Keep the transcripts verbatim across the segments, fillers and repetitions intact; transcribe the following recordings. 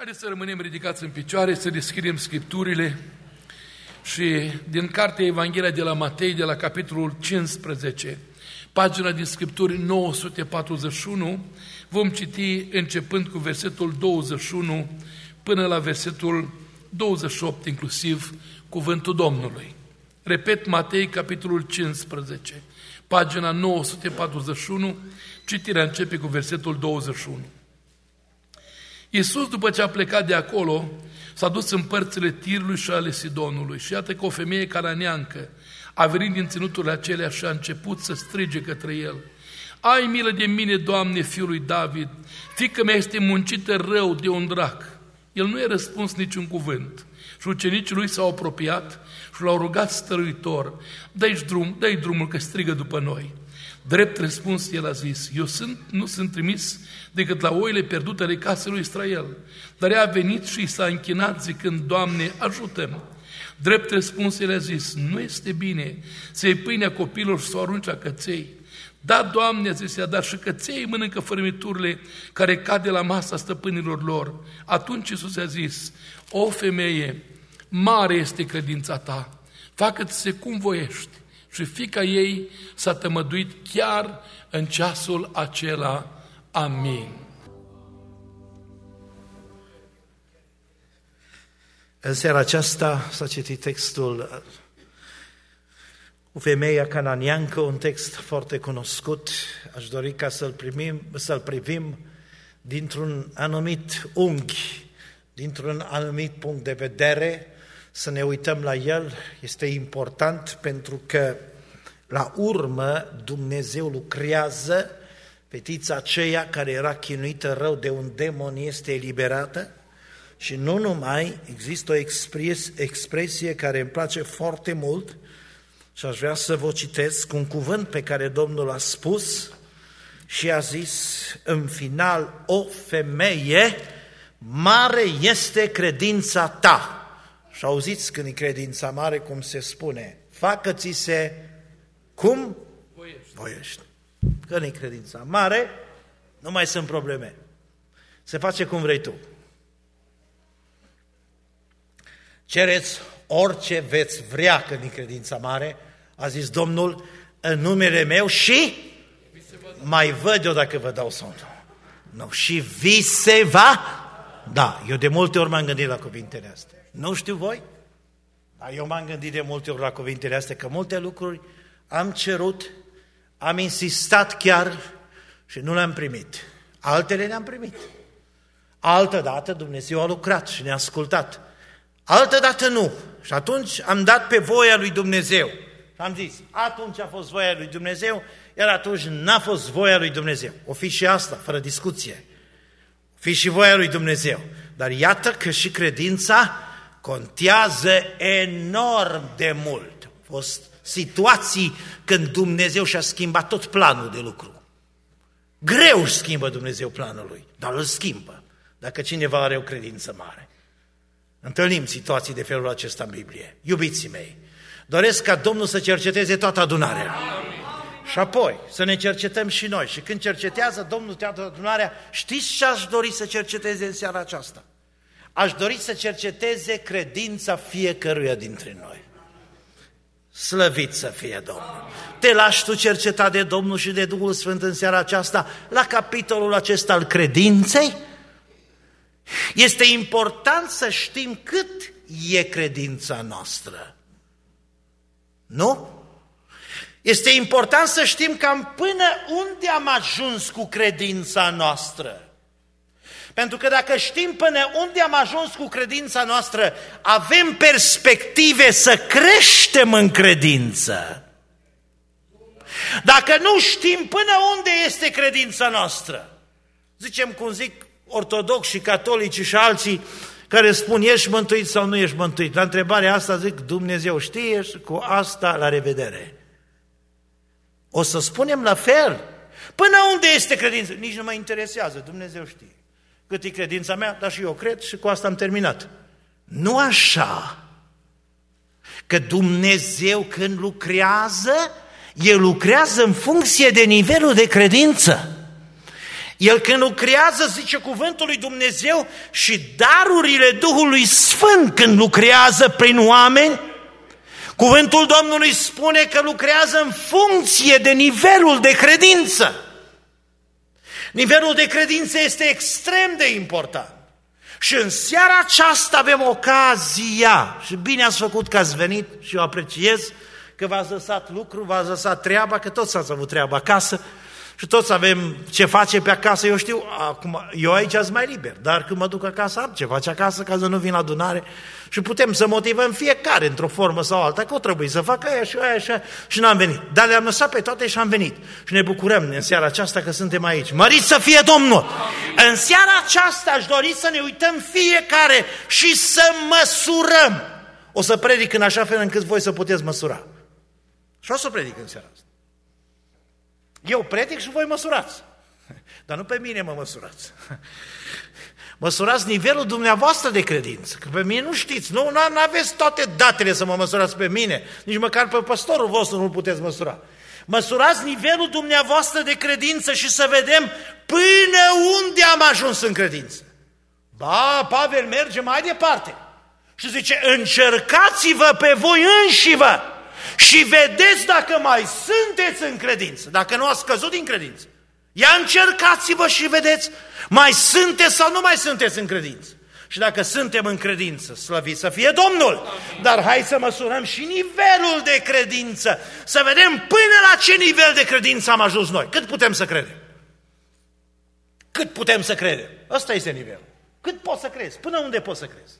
Haideți să rămânem ridicați în picioare, să deschidem Scripturile și din cartea Evanghelia de la Matei, de la capitolul cincisprezece, pagina din Scripturi nouă sute patruzeci și unu, vom citi începând cu versetul douăzeci și unu până la versetul douăzeci și opt, inclusiv cuvântul Domnului. Repet, Matei, capitolul cincisprezece, pagina nouă sute patruzeci și unu, citirea începe cu versetul douăzeci și unu. Iisus, după ce a plecat de acolo, s-a dus în părțile Tirului și ale Sidonului și iată că o femeie cananeancă a venit din ținuturile acelea și a început să strige către el: Ai milă de mine, Doamne, fiul lui David, fiica mea este muncită rău de un drac. El nu i-a răspuns niciun cuvânt și ucenicii lui s-au apropiat și l-au rugat stăruitor: Dă-i drum, dă-i drumul că strigă după noi. Drept răspuns, el a zis: Eu sunt, nu sunt trimis decât la oile pierdute ale casei lui Israel. Dar ea a venit și s-a închinat zicând: Doamne, ajută-mă. Drept răspuns, el a zis: Nu este bine să iei pâinea copilor și să o arunci la căței. Da, Doamne, a zis ea, dar și căței mănâncă fărâmiturile care cad de la masa stăpânilor lor. Atunci Iisus a zis: O femeie, mare este credința ta, facă-ți-se cum voiești. Și fiica ei s-a tămăduit chiar în ceasul acela. Amin. În seara aceasta s-a citit textul cu femeia cananeancă, un text foarte cunoscut. Aș dori ca să-l primim, să-l privim dintr-un anumit unghi, dintr-un anumit punct de vedere, să ne uităm la el. Este important pentru că la urmă Dumnezeu lucrează, fetița aceea care era chinuită rău de un demon este eliberată și nu numai, există o expres, expresie care îmi place foarte mult și aș vrea să vă citesc un cuvânt pe care Domnul a spus și a zis în final: O femeie, mare este credința ta. Și auziți când e credința mare, cum se spune: facă-ți-se cum Voiești. voiești. Când e credința mare, nu mai sunt probleme. Se face cum vrei tu. Cereți orice veți vrea când e credința mare, a zis Domnul, în numele meu și mai văd eu dacă vă dau somnul. Nu, și vi se va. Da, eu de multe ori m-am gândit la cuvintele astea. Nu știu voi, dar eu m-am gândit de multe ori la cuvintele astea, că multe lucruri am cerut, am insistat chiar și nu le-am primit. Altele le-am primit. Altă dată Dumnezeu a lucrat și ne-a ascultat. Altă dată nu. Și atunci am dat pe voia lui Dumnezeu. Și am zis, atunci a fost voia lui Dumnezeu, iar atunci n-a fost voia lui Dumnezeu. O fi și asta, fără discuție. O fi și voia lui Dumnezeu. Dar iată că și credința contează enorm de mult. Au fost situații când Dumnezeu și-a schimbat tot planul de lucru. Greu își schimbă Dumnezeu planul lui, dar îl schimbă, dacă cineva are o credință mare. Întâlnim situații de felul acesta în Biblie. Iubiții mei, doresc ca Domnul să cerceteze toată adunarea. Amin. Și apoi să ne cercetăm și noi. Și când cercetează Domnul toată adunarea, știți ce aș dori să cerceteze în seara aceasta? Aș dori să cerceteze credința fiecăruia dintre noi. Slăvit să fie Domnul! Te lași tu cercetat de Domnul și de Duhul Sfânt în seara aceasta la capitolul acesta al credinței? Este important să știm cât e credința noastră. Nu? Este important să știm cam până unde am ajuns cu credința noastră. Pentru că dacă știm până unde am ajuns cu credința noastră, avem perspective să creștem în credință. Dacă nu știm până unde este credința noastră, zicem cum zic ortodoxi și catolici și alții care spun ești mântuit sau nu ești mântuit. La întrebarea asta zic Dumnezeu știe și cu asta la revedere. O să spunem la fel. Până unde este credința? Nici nu mă interesează, Dumnezeu știe. Cât e credința mea, dar și eu cred și cu asta am terminat. Nu așa. Că Dumnezeu când lucrează, El lucrează în funcție de nivelul de credință. El când lucrează, zice cuvântul lui Dumnezeu, și darurile Duhului Sfânt când lucrează prin oameni, cuvântul Domnului spune că lucrează în funcție de nivelul de credință. Nivelul de credință este extrem de important. Și în seara aceasta avem ocazia, și bine ați făcut că ați venit și eu apreciez că v-ați lăsat lucru, v-ați lăsat treaba, că toți ați avut treabă acasă și toți avem ce face pe acasă. Eu știu, acum, eu aici sunt mai liber, dar când mă duc acasă am ce face acasă ca să nu vin la adunare și putem să motivăm fiecare într-o formă sau alta, că o trebuie să facă aia și aia și aia și n-am venit. Dar le-am lăsat pe toate și am venit. Și ne bucurăm în seara aceasta că suntem aici. Măriți să fie Domnul! În seara aceasta aș dori să ne uităm fiecare și să măsurăm. O să predic în așa fel încât voi să puteți măsura. Și o să predic în seara asta. Eu predic și voi măsurați. Dar nu pe mine mă măsurați. Măsurați nivelul dumneavoastră de credință. Că pe mine nu știți, nu aveți toate datele să mă măsurați pe mine. Nici măcar pe păstorul vostru nu-l puteți măsura. Măsurați nivelul dumneavoastră de credință și să vedem până unde am ajuns în credință. Ba, Pavel merge mai departe. Și zice, încercați-vă pe voi înșivă și vedeți dacă mai sunteți în credință, dacă nu ați căzut din credință. Ia încercați-vă și vedeți, mai sunteți sau nu mai sunteți în credință. Și dacă suntem în credință, slăvit să fie Domnul. Dar hai să măsurăm și nivelul de credință, să vedem până la ce nivel de credință am ajuns noi. Cât putem să credem? Cât putem să credem? Ăsta este nivelul. Cât poți să crezi? Până unde poți să crezi?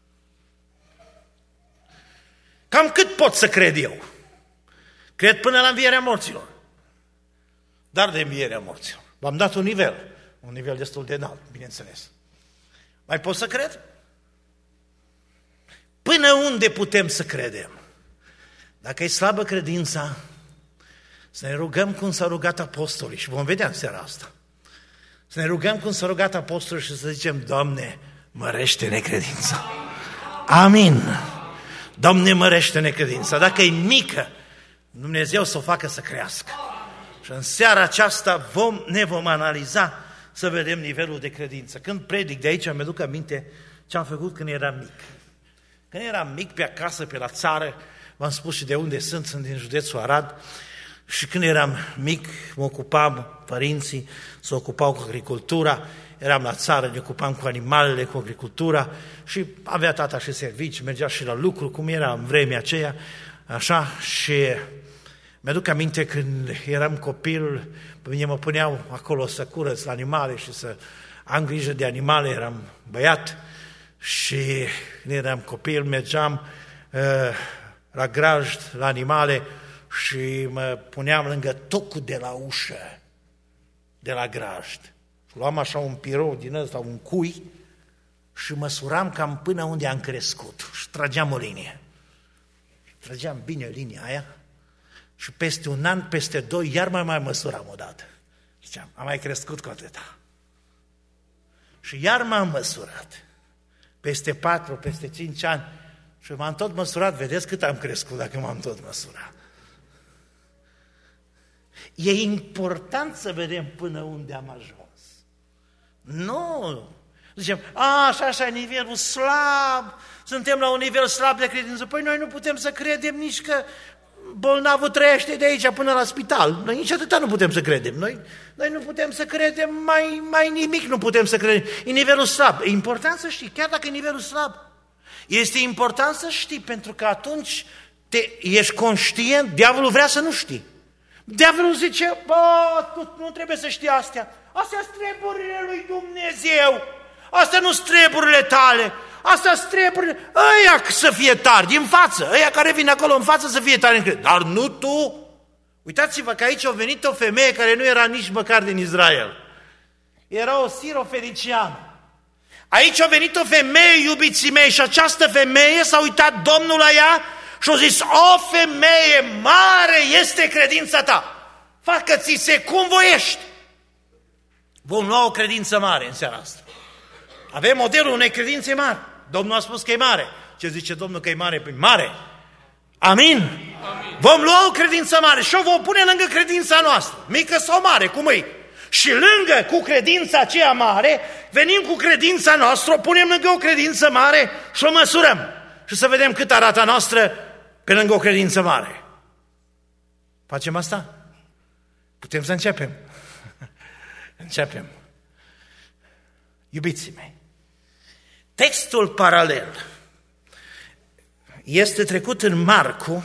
Cam cât pot să cred eu? Cred până la învierea morților. Dar de învierea morților. V-am dat un nivel. Un nivel destul de înalt, bineînțeles. Mai pot să cred? Până unde putem să credem? Dacă e slabă credința, să ne rugăm cum s-a rugat apostolii și vom vedea în seara asta. Să ne rugăm cum s-a rugat apostolii și să zicem, Doamne, mărește-ne credința. Amin. Doamne, mărește-ne credința. Dacă e mică, Dumnezeu să o facă să crească. Și în seara aceasta vom, ne vom analiza să vedem nivelul de credință. Când predic de aici, mi-aduc aminte ce am făcut când eram mic. Când eram mic pe acasă, pe la țară, v-am spus și de unde sunt, sunt din județul Arad, și când eram mic, mă ocupam, părinții se ocupau cu agricultura, eram la țară, ne ocupam cu animalele, cu agricultura și avea tata și servicii, mergea și la lucru, cum era în vremea aceea, așa, și mi-aduc aminte când eram copil, pe mine mă puneau acolo să curăț la animale și să am grijă de animale, eram băiat și când eram copil mergeam uh, la grajd, la animale și mă puneam lângă tocul de la ușă, de la grajd. Și luam așa un pirou din ăsta, un cui și măsuram cam până unde am crescut și trageam o linie. Trageam bine linia aia. Și peste un an, peste doi, iar mai mai măsuram odată. Ziceam, am mai crescut cu atâta. Și iar m-am măsurat. Peste patru, peste cinci ani. Și m-am tot măsurat. Vedeți cât am crescut dacă m-am tot măsurat. E important să vedem până unde am ajuns. Nu! Zicem, a, așa, așa, nivelul slab. Suntem la un nivel slab de credință. Păi noi nu putem să credem nici că bolnavul trăiește de aici până la spital. Noi nici atâta nu putem să credem. Noi, noi nu putem să credem, mai, mai nimic nu putem să credem. E nivelul slab. E important să știi, chiar dacă e nivelul slab. Este important să știi, pentru că atunci te, ești conștient, diavolul vrea să nu știi. Diavolul zice, bă, tu nu trebuie să știi astea. Astea sunt treburile lui Dumnezeu. Astea nu sunt treburile tale. Astea sunt treburile, ăia să fie tari din față, ăia care vin acolo în față să fie tari în credință. Dar nu tu. Uitați-vă că aici a venit o femeie care nu era nici măcar din Israel. Era o sirofeniciană. Aici a venit o femeie, iubiții mei, și această femeie s-a uitat Domnul la ea și a zis, o femeie, mare este credința ta. Facă-ți se cum voiești. Vom lua o credință mare în seara asta. Avem modelul unei credințe mari. Domnul a spus că e mare. Ce zice Domnul că e mare? Păi mare. Amin? Amin. Vom lua o credință mare și o vom pune lângă credința noastră. Mică sau mare, cum e? Și lângă cu credința aceea mare, venim cu credința noastră, o punem lângă o credință mare și o măsurăm. Și să vedem cât arată a noastră pe lângă o credință mare. Facem asta? Putem să începem. Începem. Iubiții mei, textul paralel este trecut în Marcu,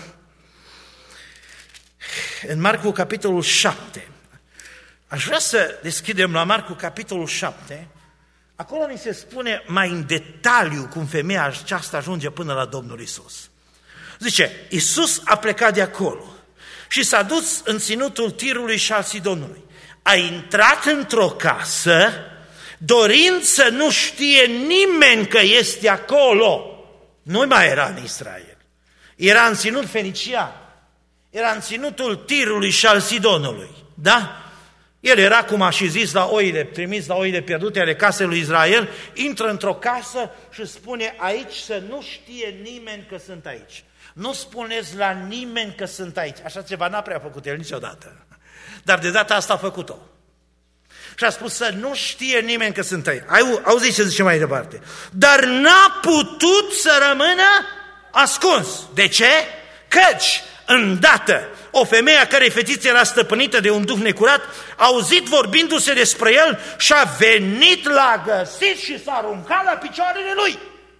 în Marcu capitolul șapte. Aș vrea să deschidem la Marcu capitolul șapte. Acolo ni se spune mai în detaliu cum femeia aceasta ajunge până la Domnul Iisus. Zice, Iisus a plecat de acolo și s-a dus în ținutul Tirului și al Sidonului. A intrat într-o casă, dorind să nu știe nimeni că este acolo. Nu mai era în Israel. Era în ținut fenician. Era în ținutul Tirului și al Sidonului. Da? El era, cum a și zis, la oile, trimis la oile pierdute ale casei lui Israel, intră într-o casă și spune aici să nu știe nimeni că sunt aici. Nu spuneți la nimeni că sunt aici. Așa ceva n-a prea făcut el niciodată. Dar de data asta a făcut-o. Și a spus să nu știe nimeni că sunt aici. Auziți ce zice mai departe. Dar n-a putut să rămână ascuns. De ce? Căci, îndată, o femeie a cărei fetiță era stăpânită de un duh necurat, a auzit vorbindu-se despre el și a venit, l-a găsit și s-a aruncat la picioarele lui.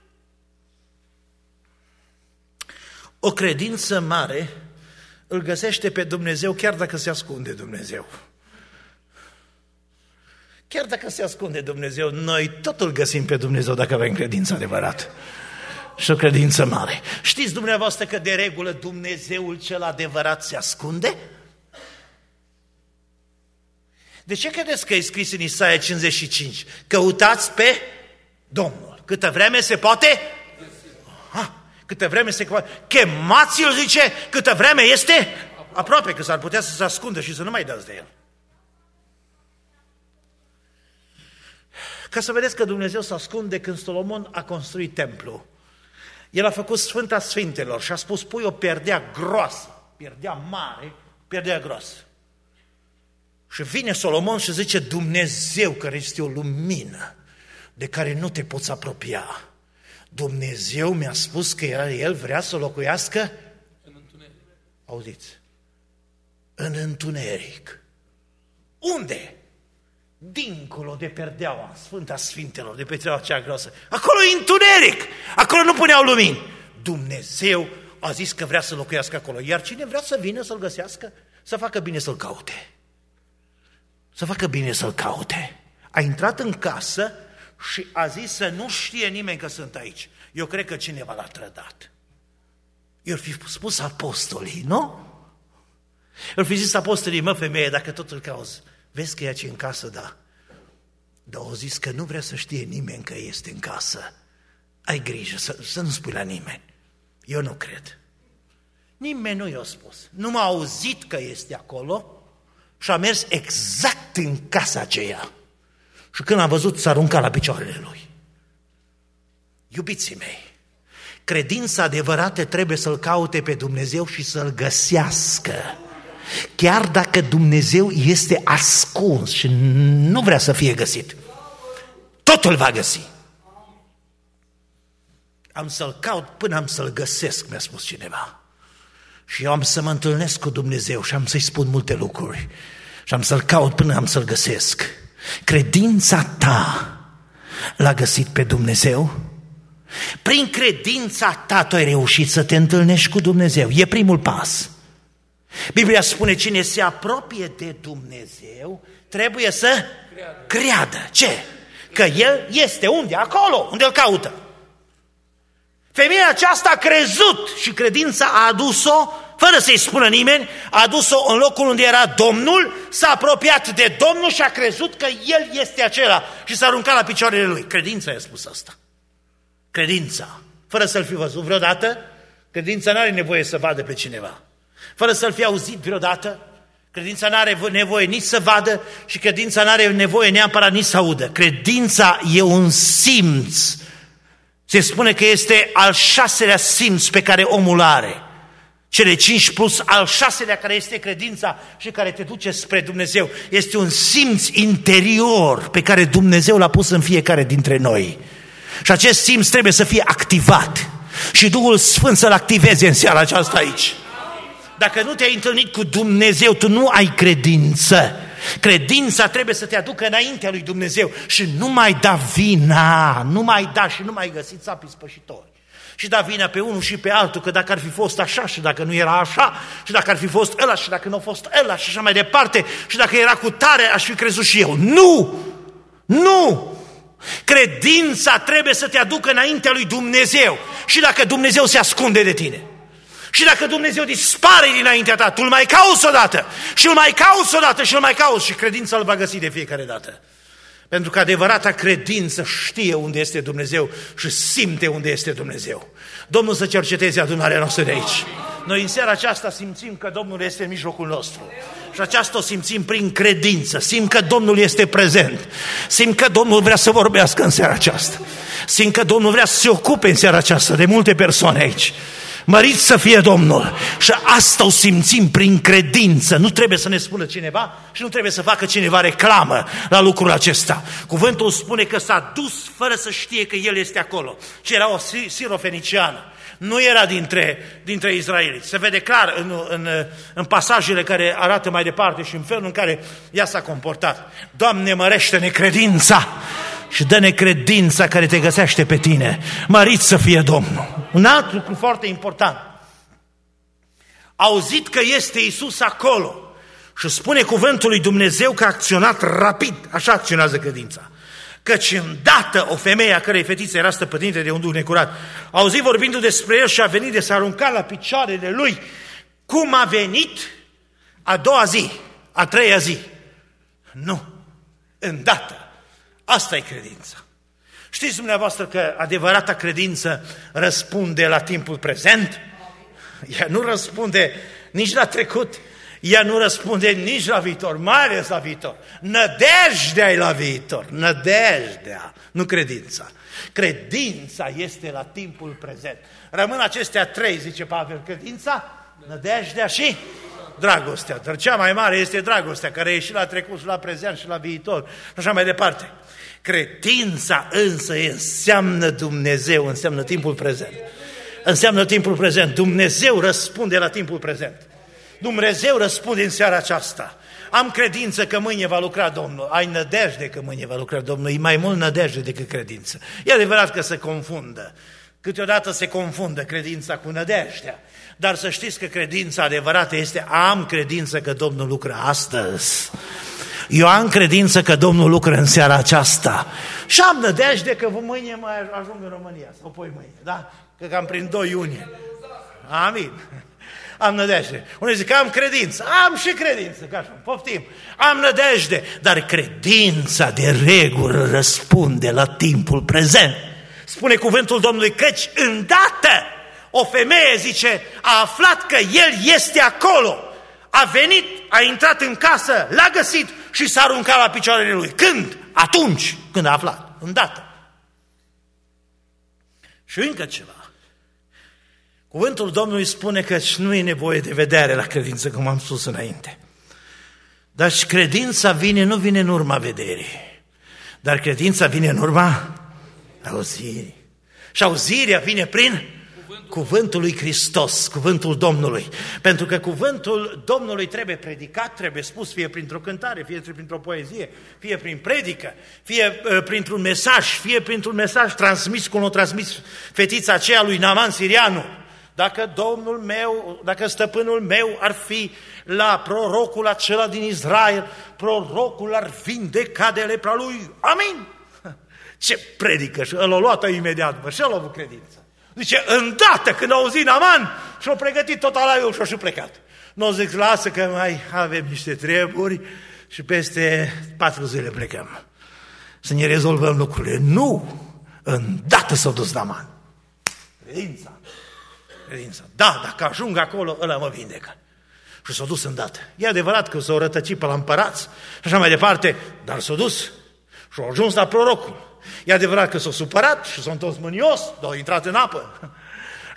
O credință mare îl găsește pe Dumnezeu chiar dacă se ascunde Dumnezeu. Chiar dacă se ascunde Dumnezeu, noi tot îl găsim pe Dumnezeu dacă avem credință adevărată. Și o credință mare. Știți dumneavoastră că de regulă Dumnezeul cel adevărat se ascunde? De ce credeți că e scris în Isaia cincizeci și cinci? Căutați pe Domnul. Câtă vreme se poate? Ha, câtă vreme se poate. Chemați-l, zice, câtă vreme este aproape, că s-ar putea să se ascundă și să nu mai dați de el. Ca să vedeți că Dumnezeu se ascunde când Solomon a construit templu. El a făcut Sfânta Sfintelor și a spus, pui o perdea groasă, perdea mare, perdea groasă. Și vine Solomon și zice, Dumnezeu care este o lumină de care nu te poți apropia. Dumnezeu mi-a spus că El vrea să locuiască în întuneric. Auziți? În întuneric. Unde? Dincolo de perdeaua Sfânta Sfintelor, de perdeaua cea groasă. Acolo e întuneric, acolo nu puneau lumini. Dumnezeu a zis că vrea să locuiască acolo, iar cine vrea să vină să-L găsească, să facă bine să-L caute. Să facă bine să-L caute. A intrat în casă și a zis să nu știe nimeni că sunt aici. Eu cred că cineva l-a trădat. I-ar fi spus apostolii, nu? I-ar fi zis apostolii, mă femeie, dacă tot îl cauți, vezi că e aici în casă, da. Dar au zis că nu vrea să știe nimeni că este în casă. Ai grijă să, să nu spui la nimeni. Eu nu cred. Nimeni nu i-a spus. Nu m-a auzit că este acolo și a mers exact în casa aceea. Și când a văzut, s-a aruncat la picioarele lui. Iubiții mei, credința adevărată trebuie să-L caute pe Dumnezeu și să-L găsească. Chiar dacă Dumnezeu este ascuns și nu vrea să fie găsit, tot îl va găsi. Am să-L caut până am să-L găsesc, mi-a spus cineva. Și eu am să mă întâlnesc cu Dumnezeu și am să-i spun multe lucruri. Și am să-L caut până am să-L găsesc. Credința ta l-a găsit pe Dumnezeu? Prin credința ta tu ai reușit să te întâlnești cu Dumnezeu. E primul pas. Biblia spune, cine se apropie de Dumnezeu trebuie să creadă. creadă. Ce? Că El este unde? Acolo, unde îl caută. Femeia aceasta a crezut și credința a adus-o, fără să-i spună nimeni, a adus-o în locul unde era Domnul, s-a apropiat de Domnul și a crezut că El este acela și s-a aruncat la picioarele Lui. Credința i-a spus asta. Credința. Fără să-L fi văzut vreodată, credința nu are nevoie să vadă pe cineva. Fără să-L fi auzit vreodată, credința nu are nevoie nici să vadă și credința nu are nevoie neapărat nici să audă. Credința e un simț. Se spune că este al șaselea simț pe care omul are. Cele cinci plus al șaselea care este credința și care te duce spre Dumnezeu. Este un simț interior pe care Dumnezeu l-a pus în fiecare dintre noi. Și acest simț trebuie să fie activat. Și Duhul Sfânt să-l activeze în seara aceasta aici. Dacă nu te-ai întâlnit cu Dumnezeu, tu nu ai credință. Credința trebuie să te aducă înaintea lui Dumnezeu și nu mai da vina, nu mai da și nu mai găsi țapii spășitori. Și da vina pe unul și pe altul, că dacă ar fi fost așa și dacă nu era așa, și dacă ar fi fost ăla și dacă nu a fost ăla și așa mai departe, și dacă era cu tare, aș fi crezut și eu. Nu! Nu! Credința trebuie să te aducă înaintea lui Dumnezeu. Și dacă Dumnezeu se ascunde de tine, și dacă Dumnezeu dispare dinaintea ta, tu îl mai cauți odată, și îl mai cauți odată, și îl mai cauți, și credința îl va găsi de fiecare dată. Pentru că adevărata credință știe unde este Dumnezeu și simte unde este Dumnezeu. Domnul să cerceteze adunarea noastră de aici. Noi în seara aceasta simțim că Domnul este în mijlocul nostru. Și aceasta o simțim prin credință. Simt că Domnul este prezent. Simt că Domnul vrea să vorbească în seara aceasta. Simt că Domnul vrea să se ocupe în seara aceasta de multe persoane aici. Mărit să fie Domnul. Și asta o simțim prin credință. Nu trebuie să ne spună cineva și nu trebuie să facă cineva reclamă la lucrul acesta. Cuvântul spune că s-a dus fără să știe că El este acolo. Și era o sirofeniciană. Nu era dintre, dintre izraeliți. Se vede clar în, în, în pasajele care arată mai departe și în felul în care ea s-a comportat. Doamne, mărește-ne credința și dă-ne credința care te găsește pe tine. Mărit să fie Domnul. Un alt lucru foarte important. Auzit că este Iisus acolo și spune cuvântul lui Dumnezeu că a acționat rapid. Așa acționează credința. Căci îndată o femeie a cărei fetiță era stăpânită de un duh necurat, a auzit vorbindu despre el și a venit de s-a aruncat la picioarele lui. Cum a venit? A doua zi, a treia zi. Nu, îndată. Asta e credința. Știți dumneavoastră că adevărata credință răspunde la timpul prezent? Ea nu răspunde nici la trecut, ea nu răspunde nici la viitor, mai ales la viitor. Nădejdea e la viitor, nădejdea, nu credința. Credința este la timpul prezent. Rămân acestea trei, zice Pavel, credința, nădejdea și dragostea. Dar cea mai mare este dragostea, care e și la trecut, și la prezent, și la viitor, și așa mai departe. Credința însă înseamnă Dumnezeu, înseamnă timpul prezent. Înseamnă timpul prezent. Dumnezeu răspunde la timpul prezent. Dumnezeu răspunde în seara aceasta. Am credință că mâine va lucra Domnul. Ai nădejde că mâine va lucra Domnul. E mai mult nădejde decât credință. E adevărat că se confundă. Câteodată se confundă credința cu nădejdea. Dar să știți că credința adevărată este am credință că Domnul lucră astăzi. Eu am credință că Domnul lucră în seara aceasta. Și am nădejde că mâine mai ajung în România. Sau poi mâine, da? Că cam prin doi iunie. Amin. Am nădejde. Unii zic că am credință. Am și credință, că așa, poftim. Am nădejde, dar credința de regulă răspunde la timpul prezent. Spune cuvântul Domnului căci îndată o femeie, zice, a aflat că El este acolo. A venit, a intrat în casă, l-a găsit și s-a aruncat la picioarele Lui. Când? Atunci când a aflat. Îndată. Și încă ceva. Cuvântul Domnului spune că nu e nevoie de vedere la credință, cum am spus înainte. Dar și credința vine, nu vine în urma vederii, dar credința vine în urma auzirii. Și auzirea vine prin cuvântul lui Hristos, cuvântul Domnului. Pentru că cuvântul Domnului trebuie predicat, trebuie spus, fie printr-o cântare, fie printr-o poezie, fie prin predică, fie uh, printr-un mesaj, fie printr-un mesaj transmis cum o transmis fetița aceea lui Naaman sirianul. Dacă Domnul meu, dacă stăpânul meu ar fi la prorocul acela din Israel, prorocul ar vindeca de lepra lui. Amin! Ce predică! Și el o luat imediat, bă, și el a avut credință. Zice, îndată când a auzit Naaman și-a pregătit tot alaiul și-a și plecat. Nu zic, lasă că mai avem niște treburi și peste patru zile plecăm. Să ne rezolvăm lucrurile. Nu! Îndată s-a dus Naaman. Credința. Credința. Da, dacă ajung acolo, ăla mă vindecă. Și s-a dus îndată. E adevărat că s-au rătăcit pe la împărați și așa mai departe, dar s-a dus și a ajuns la prorocul. E adevărat că s-a supărat și s-a întors mânios, dar a intrat în apă. Și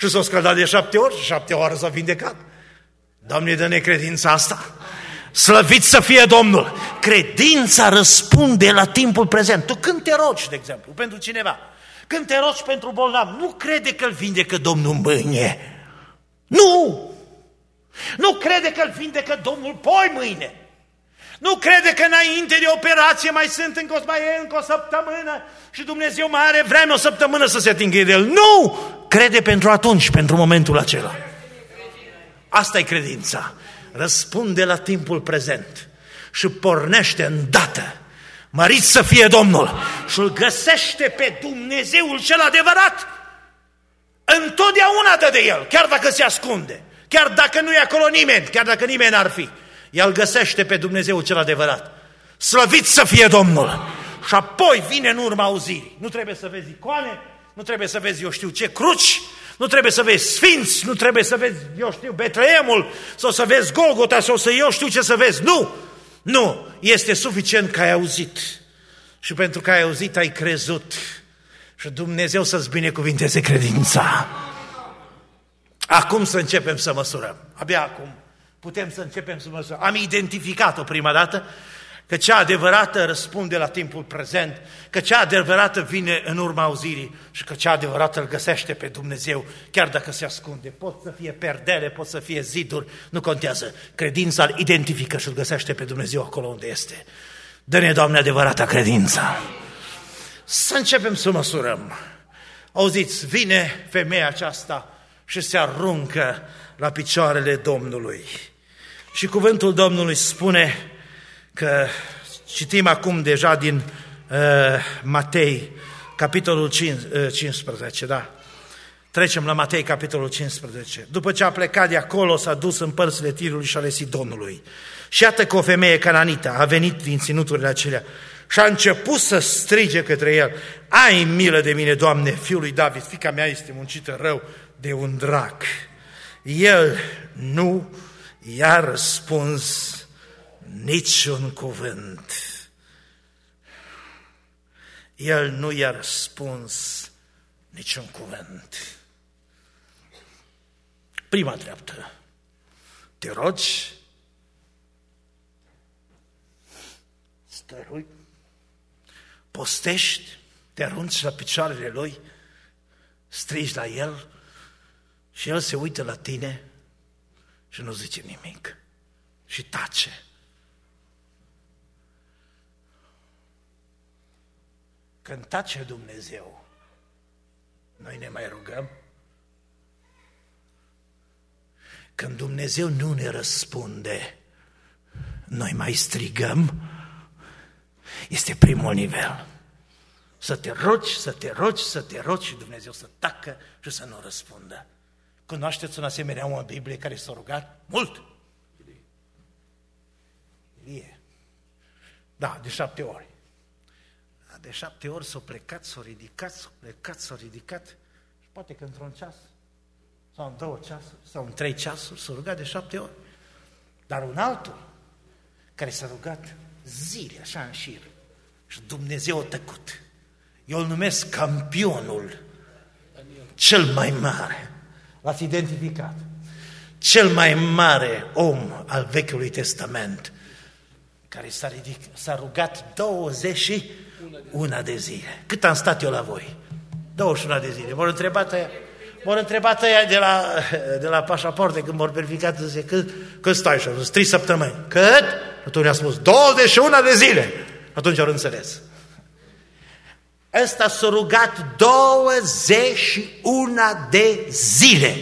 Și s-a scăldat de șapte ori și șapte ori s-a vindecat. Doamne, dă-ne credința asta. Slăvit să fie Domnul! Credința răspunde la timpul prezent. Tu când te rogi, de exemplu, pentru cineva, când te rogi pentru bolnav, nu crede că îl vindecă Domnul mâine. Nu! Nu crede că îl vindecă Domnul poi mâine. Nu crede că înainte de operație mai sunt încă, mai e încă o săptămână și Dumnezeu mai are vreme o săptămână să se atingă de el. Nu! Crede pentru atunci, pentru momentul acela. Asta e credința. Răspunde la timpul prezent și pornește îndată. Mărit să fie Domnul! Și îl găsește pe Dumnezeul cel adevărat. Întotdeauna dă de el, chiar dacă se ascunde, chiar dacă nu e acolo nimeni, chiar dacă nimeni n-ar fi. El găsește pe Dumnezeul cel adevărat. Slăvit să fie Domnul! Și apoi vine în urma auzirii. Nu trebuie să vezi icoane, nu trebuie să vezi eu știu ce cruci, nu trebuie să vezi sfinți, nu trebuie să vezi eu știu Betleemul, sau să vezi Golgota, sau să eu știu ce să vezi. Nu! Nu! Este suficient că ai auzit. Și pentru că ai auzit, ai crezut. Și Dumnezeu să-ți binecuvinteze credința. Acum să începem să măsurăm. Abia acum putem să începem să măsurăm. Am identificat-o prima dată, că cea adevărată răspunde la timpul prezent, că cea adevărată vine în urma auzirii și că cea adevărată îl găsește pe Dumnezeu, chiar dacă se ascunde. Pot să fie perdele, pot să fie ziduri, nu contează. Credința îl identifică și îl găsește pe Dumnezeu acolo unde este. Dă-ne, Doamne, adevărata credința. Să începem să măsurăm. Auziți, vine femeia aceasta și se aruncă la picioarele Domnului. Și cuvântul Domnului spune că citim acum deja din uh, Matei, capitolul cincisprezece, da? Trecem la Matei, capitolul cincisprezece. După ce a plecat de acolo, s-a dus în părțile Tirului și ale Sidonului. Și iată că o femeie cananită a venit din ținuturile acelea și a început să strige către el: ai milă de mine, Doamne, fiul lui David, fiica mea este muncită rău de un drac. El nu i-a răspuns niciun cuvânt. El nu i-a răspuns niciun cuvânt. Prima treaptă. Te rogi, stărui, postești, te arunci la picioarele lui, strigi la el și el se uită la tine și nu zice nimic și tace. Când tace Dumnezeu, noi ne mai rugăm. Când Dumnezeu nu ne răspunde, noi mai strigăm. Este primul nivel. Să te rogi, să te rogi, să te rogi și Dumnezeu să tacă și să nu răspundă. Cunoașteți un asemenea om în Biblie care s-a rugat mult? Ilie. Da, de șapte ori. De șapte ori s-a plecat, s-a ridicat, s-a plecat, s-a ridicat. Și poate că într-un ceas, sau în două ceasuri, sau în trei ceasuri, s-a rugat de șapte ori. Dar un altul, care s-a rugat zile, așa în șir, și Dumnezeu a tăcut. Eu îl numesc campionul cel mai mare. L-ați identificat. Cel mai mare om al Vechiului Testament, care s-a, ridic, s-a rugat douăzeci și unu de zile. Cât am stat eu la voi? douăzeci și unu de zile. M-au întrebat ăia, m-au întrebat ăia de la, de la pașaporte când m-au verificat, zice, cât, cât stai? Și au zis, trei săptămâni. Cât? Atunci a spus, douăzeci și unu de zile. Atunci au înțeles. Ăsta s-a rugat douăzeci și unu de zile.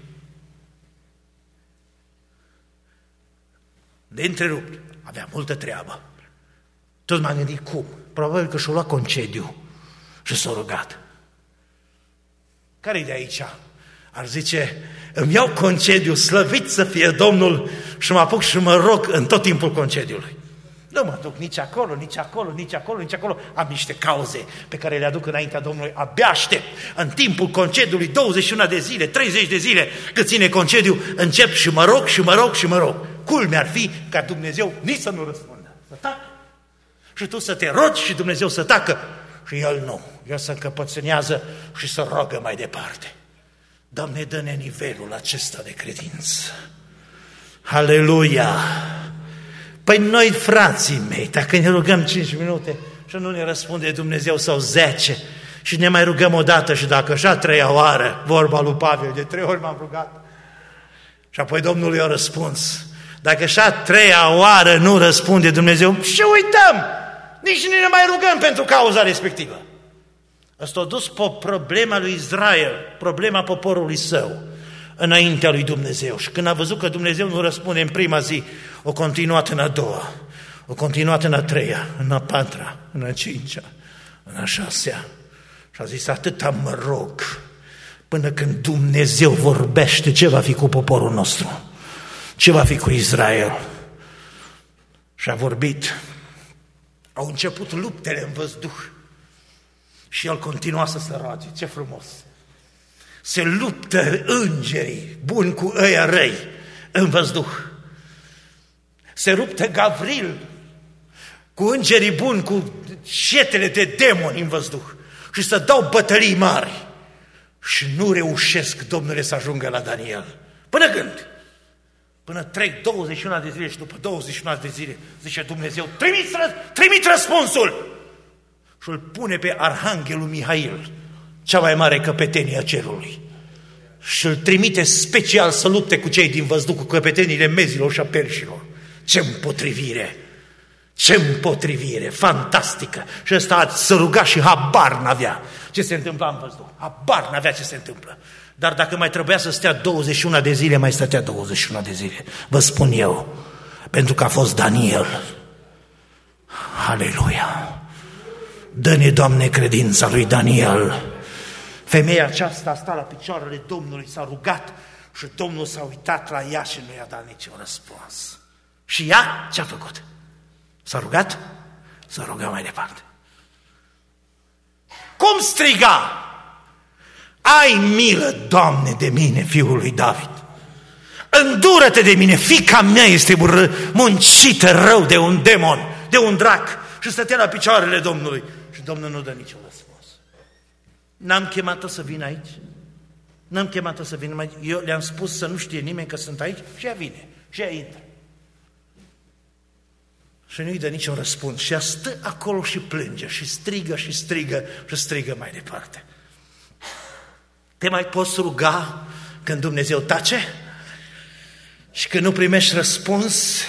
De întrerupt. Avea multă treabă. Tot m-am gândit cum. Probabil că și-a luat concediu și s-a rugat. Care-i de aici? Ar zice, îmi iau concediu, slăvit să fie Domnul, și mă apuc și mă rog în tot timpul concediului. Nu mă duc nici acolo, nici acolo, nici acolo, nici acolo. Am niște cauze pe care le aduc înaintea Domnului. Abia aștept. În timpul concediului, douăzeci și unu de zile, treizeci de zile, cât ține concediu, încep și mă rog, și mă rog, și mă rog. Culmea ar fi ca Dumnezeu nici să nu răspundă. Să tacă. Și tu să te rogi și Dumnezeu să tacă. Și El nu. El se încăpățânează și să rogă mai departe. Doamne, dă-ne nivelul acesta de credință. Aleluia! Păi noi, frații mei, dacă ne rugăm cinci minute și nu ne răspunde Dumnezeu sau zece și ne mai rugăm o dată și dacă așa treia oară, vorba lui Pavel, de trei ori m-am rugat și apoi Domnul i-a răspuns. Dacă așa treia oară nu răspunde Dumnezeu și uităm, nici nu ne mai rugăm pentru cauza respectivă. Asta a dus pe problema lui Israel, problema poporului său, înaintea lui Dumnezeu. Și când a văzut că Dumnezeu nu răspunde în prima zi, o continuat în a doua, o continuat în a treia, în a patra, în a cincea, în a șasea. Și a zis, atâta mă rog, până când Dumnezeu vorbește ce va fi cu poporul nostru, ce va fi cu Israel. Și a vorbit. Au început luptele în văzduh și el continua să se roage. Ce frumos! Se luptă îngerii buni cu ăia răi în văzduh. Se luptă Gavril cu îngerii buni, cu șetele de demoni în văzduh și să dau bătălii mari. Și nu reușesc, Domnule, să ajungă la Daniel. Până când? Până trec douăzeci și unu de zile și după douăzeci și unu de zile zice Dumnezeu, trimit, trimit răspunsul! Și îl pune pe Arhanghelul Mihail, cea mai mare căpetenie a cerului. Și îl trimite special să lupte cu cei din văzduh, cu căpeteniile mezilor și a perșilor. Ce împotrivire! Ce împotrivire! Fantastică! Și ăsta să ruga și habar n-avea ce se întâmpla în văzduh. Habar n-avea ce se întâmplă. Dar dacă mai trebuia să stea douăzeci și unu de zile, mai stătea douăzeci și unu de zile. Vă spun eu, pentru că a fost Daniel. Aleluia! Dă-ne, Doamne, credința lui Daniel. Femeia aceasta a stat la picioarele Domnului, s-a rugat și Domnul s-a uitat la ea și nu i-a dat niciun răspuns. Și ea ce-a făcut? S-a rugat? S-a rugat mai departe. Cum striga? Ai milă, Doamne, de mine, fiul lui David. Îndură-te de mine, fiica mea este muncită rău de un demon, de un drac. Și stătea la picioarele Domnului. Și Domnul nu dă niciun răspuns. N-am chemat-o să vină aici. N-am chemat-o să vină aici. Eu le-am spus să nu știe nimeni că sunt aici și ea vine. Și ea intră. Și nu-i dă niciun răspuns. Și ea stă acolo și plânge și strigă și strigă și strigă mai departe. Te mai poți ruga când Dumnezeu tace? Și când nu primești răspuns?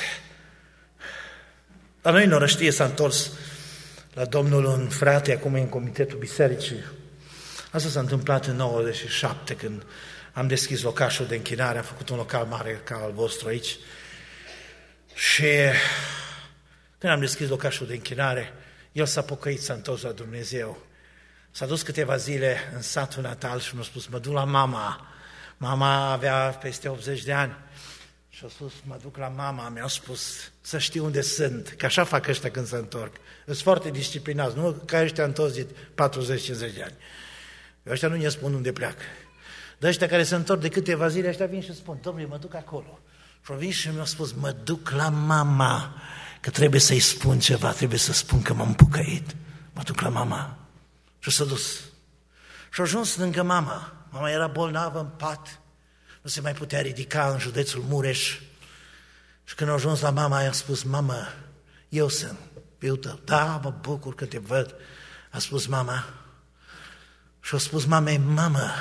La noi în Orăștie s-a întors la Domnul un frate, acum e în comitetul bisericii. Asta s-a întâmplat în nouăzeci și șapte, când am deschis locașul de închinare, am făcut un local mare ca al vostru aici. Și când am deschis locașul de închinare, el s-a pocăit, s-a întors la Dumnezeu. S-a dus câteva zile în satul natal și mi-a spus, mă duc la mama. Mama avea peste optzeci de ani. Și a spus, mă duc la mama, mi-a spus să știu unde sunt, că așa fac ăștia când se întorc. Sunt foarte disciplinați, nu ca ăștia întors de patruzeci cincizeci de ani. Ăștia nu ne spun unde pleacă. Dar ăștia care se întorc de câteva zile, ăștia vin și spun, domnule, mă duc acolo. Și au venit și mi-a spus, mă duc la mama, că trebuie să-i spun ceva, trebuie să spun că m-am pocăit. Mă duc la mama. Și s-a dus. Și a ajuns lângă mama. Mama era bolnavă în pat. Nu se mai putea ridica în județul Mureș. Și când a ajuns la mama, i-a spus, mamă, eu sunt fiul tău. Da, mă bucur că te văd. A spus mama. Și a spus mamei, mamă,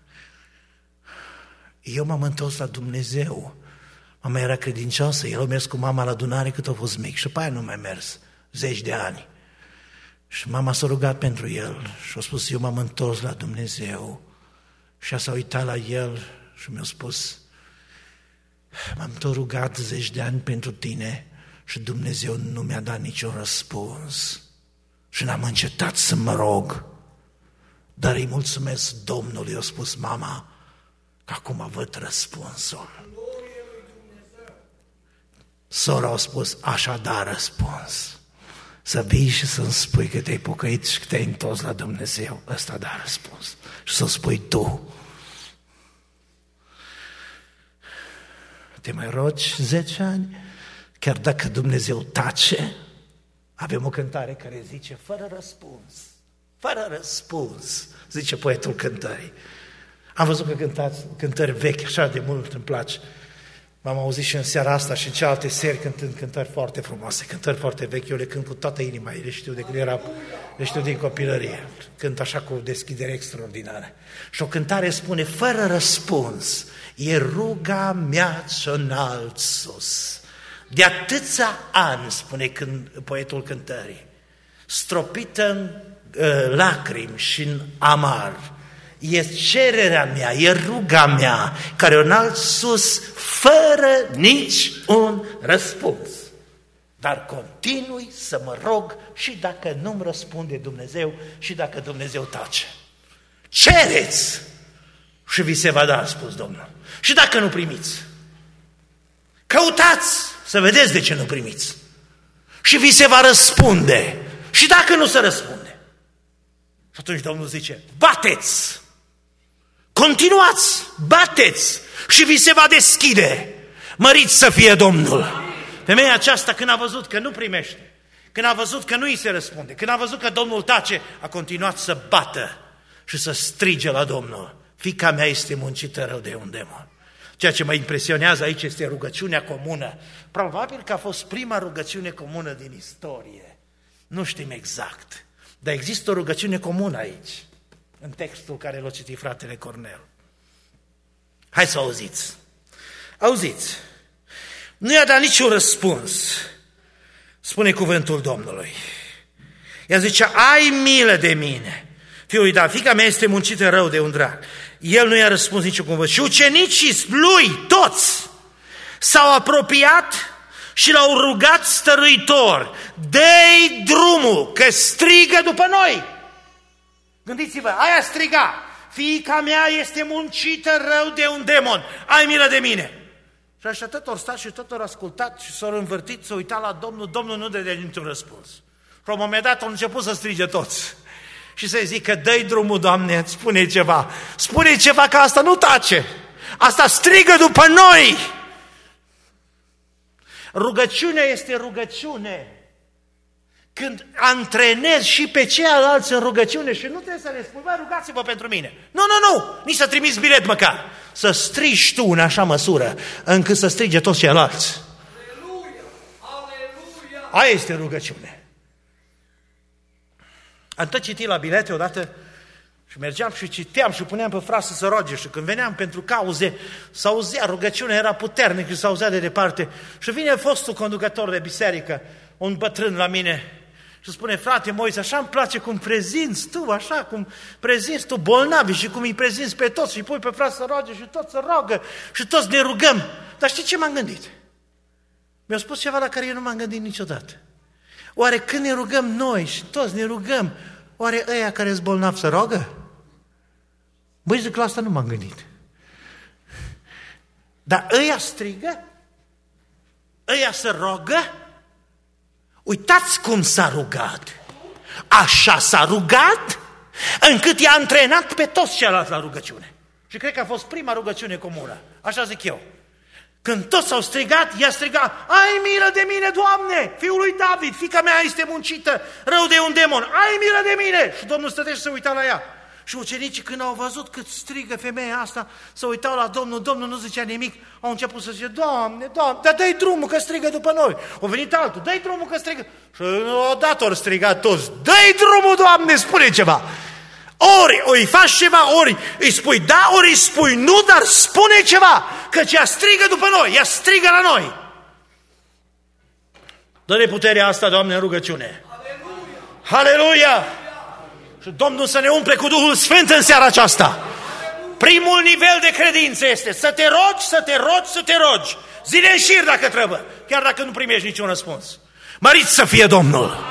eu m-am întors la Dumnezeu. Mama era credincioasă, el a mers cu mama la adunare cât a fost mic. Și pe aia nu mai mers, zeci de ani. Și mama s-a rugat pentru el și a spus, eu m-am întors la Dumnezeu. Și s-a uitat la el și mi-a spus, m-am tot rugat zeci de ani pentru tine și Dumnezeu nu mi-a dat niciun răspuns. Și n-am încetat să mă rog. Dar îi mulțumesc Domnului, a spus mama, că acum văd răspunsul. Sora a spus, așa da răspuns. Să vii și să-mi spui că te-ai pocăit și că te-ai întors la Dumnezeu. Ăsta da răspuns. Și să spui tu. Te mai rogi zece ani? Chiar dacă Dumnezeu tace? Avem o cântare care zice, fără răspuns, fără răspuns, zice poetul cântării. Am văzut că cântați cântări vechi, așa de mult îmi place. M-am auzit și în seara asta și în cealaltă seri cântând cântări foarte frumoase, cântări foarte vechi. Eu le cânt cu toată inima, le știu de când eram, le știu din copilărie. Cânt așa cu o deschidere extraordinară. Și o cântare spune, fără răspuns, e ruga mea ce înalt sus. De atâția ani, spune când, poetul cântării, stropită în uh, lacrimi și în amar, e cererea mea, e ruga mea, care e înalt sus, fără nici un răspuns. Dar continui să mă rog și dacă nu-mi răspunde Dumnezeu și dacă Dumnezeu tace. Cereți și vi se va da, a spus Domnul. Și dacă nu primiți, căutați să vedeți de ce nu primiți. Și vi se va răspunde. Și dacă nu se răspunde. Și atunci Domnul zice, bateți! Continuați, bateți și vi se va deschide. Măriți să fie Domnul. Femeia aceasta când a văzut că nu primește, când a văzut că nu îi se răspunde, când a văzut că Domnul tace, a continuat să bată și să strige la Domnul. Fiica mea este muncită rău de un demon. Ceea ce mă impresionează aici este rugăciunea comună. Probabil că a fost prima rugăciune comună din istorie. Nu știm exact, dar există o rugăciune comună aici. În textul care l-a citit fratele Cornel. Hai să auziți. Auziți. Nu i-a dat niciun răspuns, spune cuvântul Domnului. Ea zicea, ai milă de mine. Fiul, da, fiica mea este muncită rău de un drac. El nu i-a răspuns niciun cuvânt. Și ucenicii lui, toți, s-au apropiat și l-au rugat stăruitor. Dă-i drumul, că strigă după noi. Gândiți-vă, aia striga, fiica mea este muncită rău de un demon, ai milă de mine. Și așa tot ori stat și tot ori ascultat și s-au învârtit, s-au uitat la Domnul, Domnul nu dădea niciun răspuns. Și la un moment dat au început să strige toți. Și să-i zică, dă-i drumul, Doamne, spune ceva, spune ceva că asta nu tace, asta strigă după noi. Rugăciunea este rugăciune. Când antrenezi și pe ceilalți în rugăciune și nu trebuie să le spui, bă, rugați-vă pentru mine. Nu, nu, nu, nici să trimiți bilet măcar. Să strigi tu în așa măsură încât să strige toți ceilalți. Aleluia! Aleluia! Aia este rugăciune. Am tot citit la bilete odată și mergeam și citeam și puneam pe frate să se roage și când veneam pentru cauze, s-auzea, rugăciunea era puternică și s-auzea de departe. Și vine fostul conducător de biserică, un bătrân la mine, și spune, frate Moise, așa îmi place cum prezinți tu, așa cum prezinți tu bolnavi și cum îi prezinți pe toți și îi pui pe frate să roage și toți să rogă și toți ne rugăm. Dar știi ce m-am gândit? Mi-a spus ceva la care eu nu m-am gândit niciodată. Oare când ne rugăm noi și toți ne rugăm, oare ăia care sunt bolnavi să rogă? Băi, zic, la asta nu m-am gândit. Dar ăia strigă? Ăia se rogă? Uitați cum s-a rugat. Așa s-a rugat încât i-a antrenat pe toți ceilalți la rugăciune. Și cred că a fost prima rugăciune comună. Așa zic eu. Când toți s-au strigat, i-a strigat, ai milă de mine, Doamne, fiul lui David, fiica mea este muncită, rău de un demon, ai milă de mine! Și Domnul stătea și se uita la ea. Și ucenicii când au văzut cât strigă femeia asta, se uitau la Domnul, Domnul nu zicea nimic, au început să zice, Doamne, Doamne, dar dă-i drumul că strigă după noi. Au venit altul, dă-i drumul că strigă. Și odată ori strigat toți, dă-i drumul, Doamne, spune ceva. Ori îi faci ceva, ori îi spui da, ori îi spui nu, dar spune ceva, căci ea strigă după noi, ea strigă la noi. Dă-ne puterea asta, Doamne, în rugăciune. Aleluia! Aleluia! Și Domnul să ne umple cu Duhul Sfânt în seara aceasta. Primul nivel de credință este să te rogi, să te rogi, să te rogi. Zile în șir dacă trebuie, chiar dacă nu primești niciun răspuns. Măriți să fie Domnul!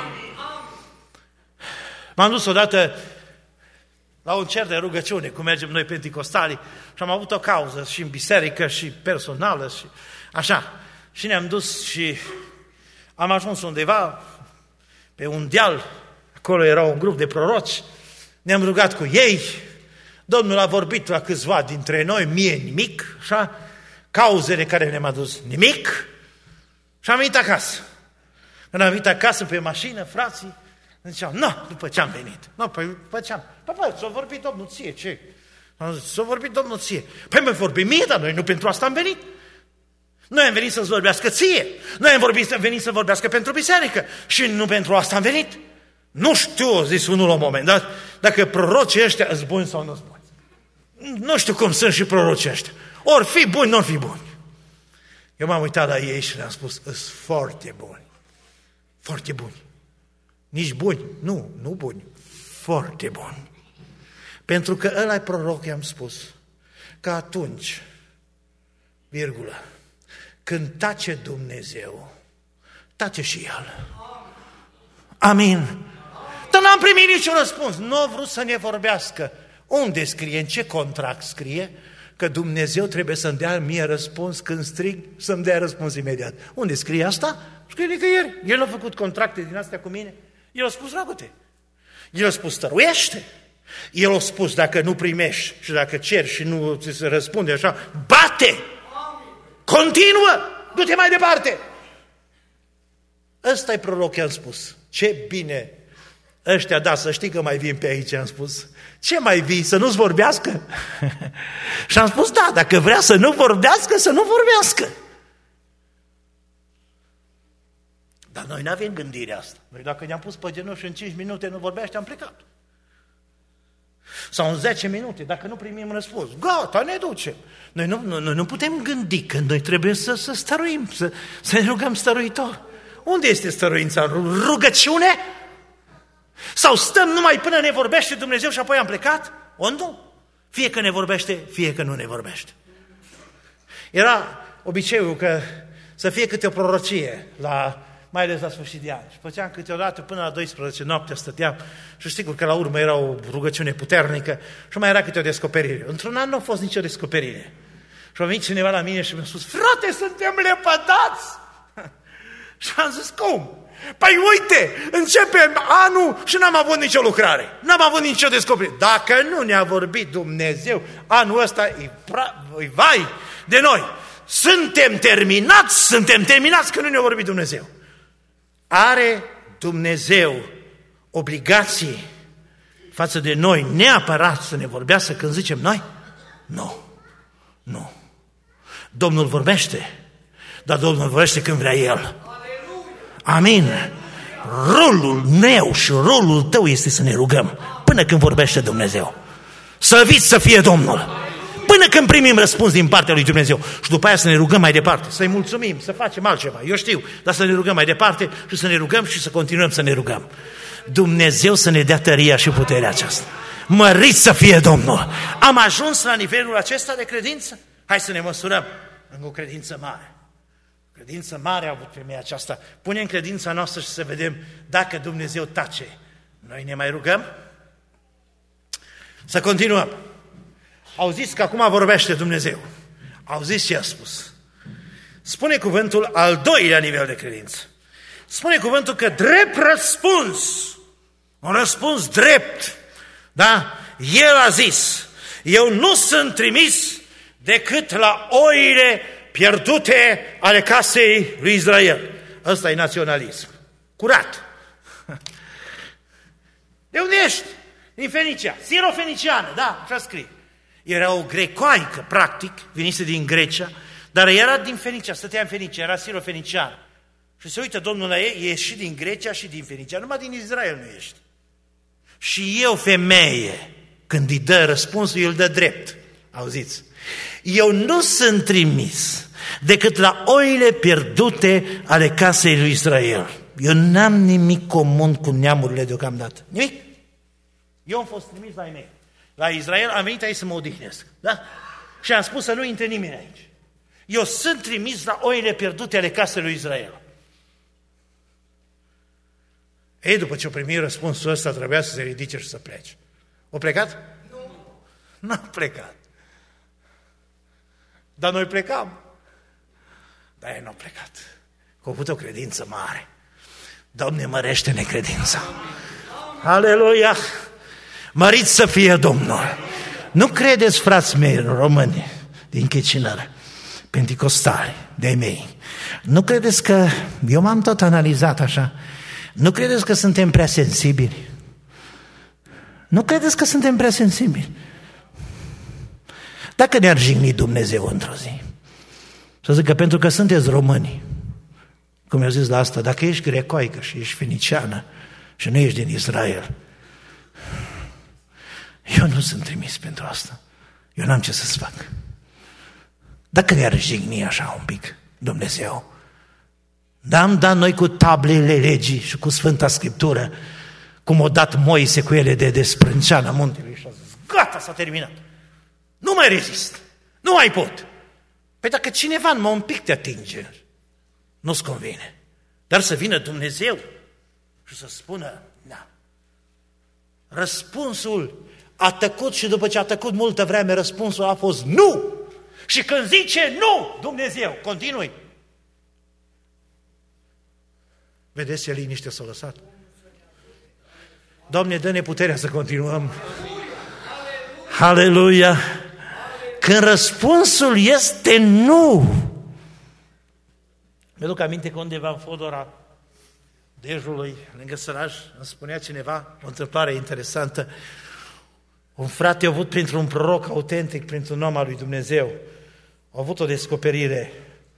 M-am dus odată la un cer de rugăciune, cum mergem noi penticostali, și am avut o cauză și în biserică și personală și așa. Și ne-am dus și am ajuns undeva pe un deal, acolo era un grup de proroci, ne-am rugat cu ei, Domnul a vorbit la câțiva dintre noi, mie nimic, așa, cauzele care ne-am adus nimic și am venit acasă. Când am venit acasă pe mașină, frații, ziceau, nu, după ce am venit. Nu, păi, după ce am... Păi, păi, s-a vorbit Domnul ție, ce? Am zis, s-a vorbit Domnul ție. Păi mă vorbi mie, dar noi nu pentru asta am venit. Noi am venit să-ți vorbească ție. Noi am vorbit, am venit să vorbească pentru biserică. Și nu pentru asta am venit. Nu știu, a zis unul la un moment dat, dacă prorocii ăștia sunt buni sau nu sunt buni. Nu știu cum sunt și prorocii ăștia. Ori fi buni, nu ori fi buni. Eu m-am uitat la ei și le-am spus, sunt foarte buni. Foarte buni. Nici buni, nu, nu buni. Foarte buni. Pentru că ăla-i proroc, i-am spus, că atunci, virgulă, când tace Dumnezeu, tace și El. Amin. Dar n-am primit niciun răspuns. Nu a vrut să ne vorbească. Unde scrie, în ce contract scrie că Dumnezeu trebuie să-mi dea mie răspuns când strig, să-mi dea răspuns imediat? Unde scrie asta? Scrie nicăieri. El a făcut contracte din astea cu mine. El a spus, roagă-te. El a spus, stăruiește. El a spus, dacă nu primești și dacă ceri și nu ți se răspunde așa, bate! Continuă! Du-te mai departe! Ăsta-i proroc, i-am spus. Ce bine! Ăștia, da, să știi că mai vin pe aici, am spus. Ce mai vii? Să nu-ți vorbească? Și am spus, da, dacă vrea să nu vorbească, să nu vorbească. Dar noi n-avem gândirea asta. Noi dacă ne-am pus pe genunchi și în cinci minute nu vorbea și am plecat. Sau în zece minute, dacă nu primim răspuns, gata, ne ducem. Noi nu, nu, nu putem gândi că noi trebuie să, să stăruim, să, să ne rugăm stăruitor. Unde este stăruința? Rugăciune? Sau stăm numai până ne vorbește Dumnezeu și apoi am plecat? O, nu. Fie că ne vorbește, fie că nu ne vorbește. Era obiceiul că să fie câte o prorocie, la, mai ales la sfârșit de an. Și făceam câteodată până la douăsprezece noaptea stăteam și sigur că la urmă era o rugăciune puternică și mai era câte o descoperire. Într-un an nu a fost nicio descoperire. Și a venit cineva la mine și mi-a spus, frate, suntem lepădați! Și am zis, cum? Păi uite, începem anul și n-am avut nicio lucrare, n-am avut nicio descoperire. Dacă nu ne-a vorbit Dumnezeu, anul ăsta e, pra- e vai de noi. Suntem terminați, suntem terminați că nu ne-a vorbit Dumnezeu. Are Dumnezeu obligații față de noi neapărat să ne vorbească când zicem noi? Nu, nu. Domnul vorbește, dar Domnul vorbește când vrea El. Amin. Rolul meu și rolul tău este să ne rugăm până când vorbește Dumnezeu. Slăvit să fie Domnul. Până când primim răspuns din partea lui Dumnezeu. Și după aia să ne rugăm mai departe, să-i mulțumim, să facem altceva. Eu știu, dar să ne rugăm mai departe și să ne rugăm și să continuăm să ne rugăm. Dumnezeu să ne dea tăria și puterea aceasta. Mărit să fie Domnul. Am ajuns la nivelul acesta de credință? Hai să ne măsurăm în o credință mare. Credință mare a avut femeia aceasta. Punem credința noastră și să vedem dacă Dumnezeu tace. Noi ne mai rugăm? Să continuăm. Auziți că acum vorbește Dumnezeu. Auziți ce a spus. Spune cuvântul al doilea nivel de credință. Spune cuvântul că drept răspuns, un răspuns drept, da? El a zis, eu nu sunt trimis decât la oile pierdute ale casei lui Israel. Ăsta e naționalism. Curat. De unde ești? Din Fenicia. Sirofeniciană, da, așa scrie. Era o grecoaică, practic, venise din Grecia, dar era din Fenicia, stătea în Fenicia, era sirofeniciană. Și se uită Domnul la ei, ești și din Grecia și din Fenicia, numai din Israel nu ești. Și eu, femeie, când îi dă răspunsul, îl dă drept. Auziți? Eu nu sunt trimis decât la oile pierdute ale casei lui Israel. Eu n-am nimic comun cu neamurile deocamdată. Nimic. Eu am fost trimis la ei mei. La Israel am venit aici să mă odihnesc. Da? Și am spus să nu intre nimeni aici. Eu sunt trimis la oile pierdute ale casei lui Israel. Ei, după ce o primi răspunsul ăsta, trebuia să se ridice și să plece. O plecat? Nu. Nu a plecat. Dar noi plecam. Dar ei nu au plecat. Că au avut o credință mare. Doamne, mărește-ne credința. Aleluia! Mărit să fie Domnul! Nu credeți, frați mei români din Chicinăr, penticostali de-ai mei, nu credeți că, eu m-am tot analizat așa, nu credeți că suntem prea sensibili? Nu credeți că suntem prea sensibili? Dacă ne-ar jigni Dumnezeu într-o zi, să zic că pentru că sunteți români, cum i-au zis la asta, dacă ești grecoaică și ești feniciană și nu ești din Israel, eu nu sunt trimis pentru asta. Eu n-am ce să-ți fac. Dacă ne-ar jigni așa un pic Dumnezeu, n-am dat noi cu tablele legii și cu Sfânta Scriptură, cum o dat Moise cu ele de desprânceană muntelui și a zis, gata, s-a terminat. Nu mai rezist, nu mai pot. Păi dacă cineva numai un pic te atinge, nu-ți convine. Dar să vină Dumnezeu și să spună, da. Răspunsul a tăcut și după ce a tăcut multă vreme, răspunsul a fost nu. Și când zice nu, Dumnezeu, continui. Vedeți ce liniște s-a lăsat? Doamne, dă-ne puterea să continuăm. Aleluia! Când răspunsul este nu. Mi-aduc aminte că undeva în Fodora Dejului, lângă Săraș, îmi spunea cineva o întâmplare interesantă. Un frate a avut printr-un proroc autentic, printr-un om al lui Dumnezeu, a avut o descoperire.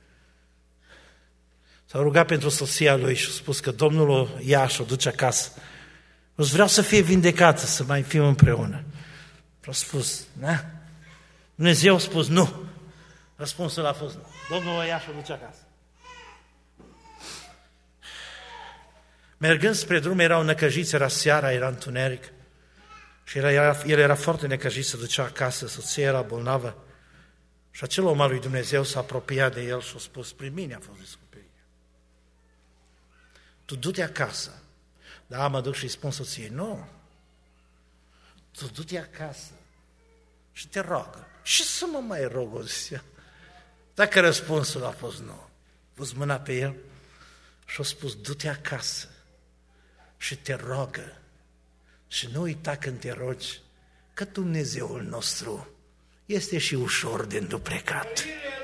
S-a rugat pentru soția lui și a spus că Domnul o ia și o duce acasă. Îți vreau să fie vindecată, să mai fim împreună. Și a spus, da? Dumnezeu a spus nu. Răspunsul a fost nu. Domnul o ia și o duce acasă. Mergând spre drum, erau năcăjiți, era seara, era întuneric. Și era, era, el era foarte necăjit, să ducea acasă, soția era bolnavă. Și acel om al lui Dumnezeu s-a apropiat de el și a spus, prin mine a fost descoperirea. Tu du-te acasă. Da, mă duc și îi spun soției, nu. Tu du-te acasă și te roagă. Și să mă mai rog o zi. Dacă răspunsul a fost nu, pus mâna pe el și a spus, du-te acasă și te roagă. Și nu uita când te rogi că Dumnezeul nostru este și ușor de înduplecat.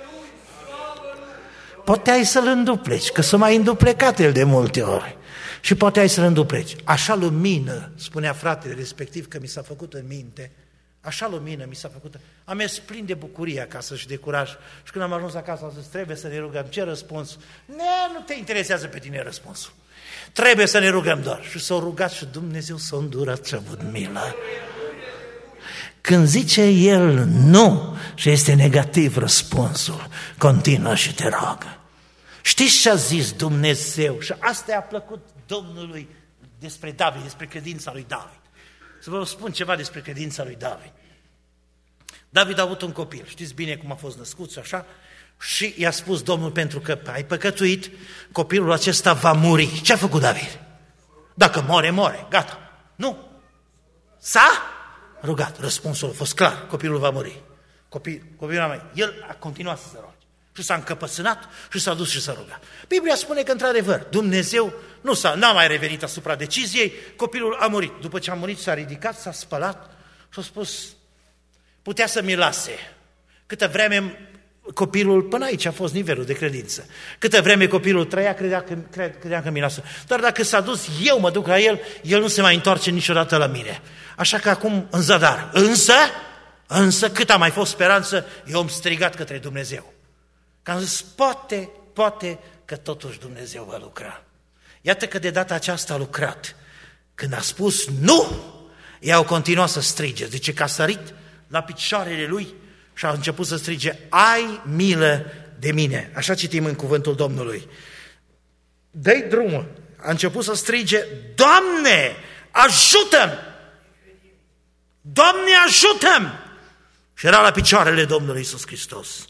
Poate ai să-l îndupleci, că s-a mai înduplecat el de multe ori. Și poate ai să-l îndupleci. Așa lumină, spunea fratele respectiv că mi s-a făcut în minte, așa lumină mi s-a făcut. Am mers plin de bucurie acasă și de curaj. Și când am ajuns acasă am zis, trebuie să ne rugăm. Ce răspuns? Ne, nu te interesează pe tine răspunsul. Trebuie să ne rugăm doar. Și s-au rugat și Dumnezeu s-a îndurat și a avut milă. Când zice el nu și este negativ răspunsul, continuă și te roagă. Știți ce a zis Dumnezeu? Și asta i-a plăcut Domnului despre David, despre credința lui David. Să vă spun ceva despre credința lui David. David a avut un copil, știți bine cum a fost născut și așa, și i-a spus Domnul, pentru că ai păcătuit, copilul acesta va muri. Ce a făcut David? Dacă moare, moare, gata. Nu. S-a rugat. Răspunsul a fost clar, copilul va muri. Copil, copilul mai, el a continuat să se roage. Și s-a încăpățânat și s-a dus și s-a rugat. Biblia spune că, într-adevăr, Dumnezeu nu s-a, n-a mai revenit asupra deciziei, copilul a murit. După ce a murit, s-a ridicat, s-a spălat și a spus, putea să mi lase. Câtă vreme copilul, până aici a fost nivelul de credință. Câtă vreme copilul trăia, credea că, credea că mi lasă. Dar dacă s-a dus, eu mă duc la el, el nu se mai întoarce niciodată la mine. Așa că acum în zadar. Însă, însă, cât a mai fost speranță, eu am strigat către Dumnezeu. Că am zis, poate, poate că totuși Dumnezeu va lucra. Iată că de data aceasta a lucrat. Când a spus nu, ei au continuat să strige. Zice că a sărit la picioarele lui și a început să strige, ai milă de mine. Așa citim în cuvântul Domnului. Dă-i drumul. A început să strige, Doamne, ajută-mi! Doamne, ajută-mi! Și era la picioarele Domnului Iisus Hristos.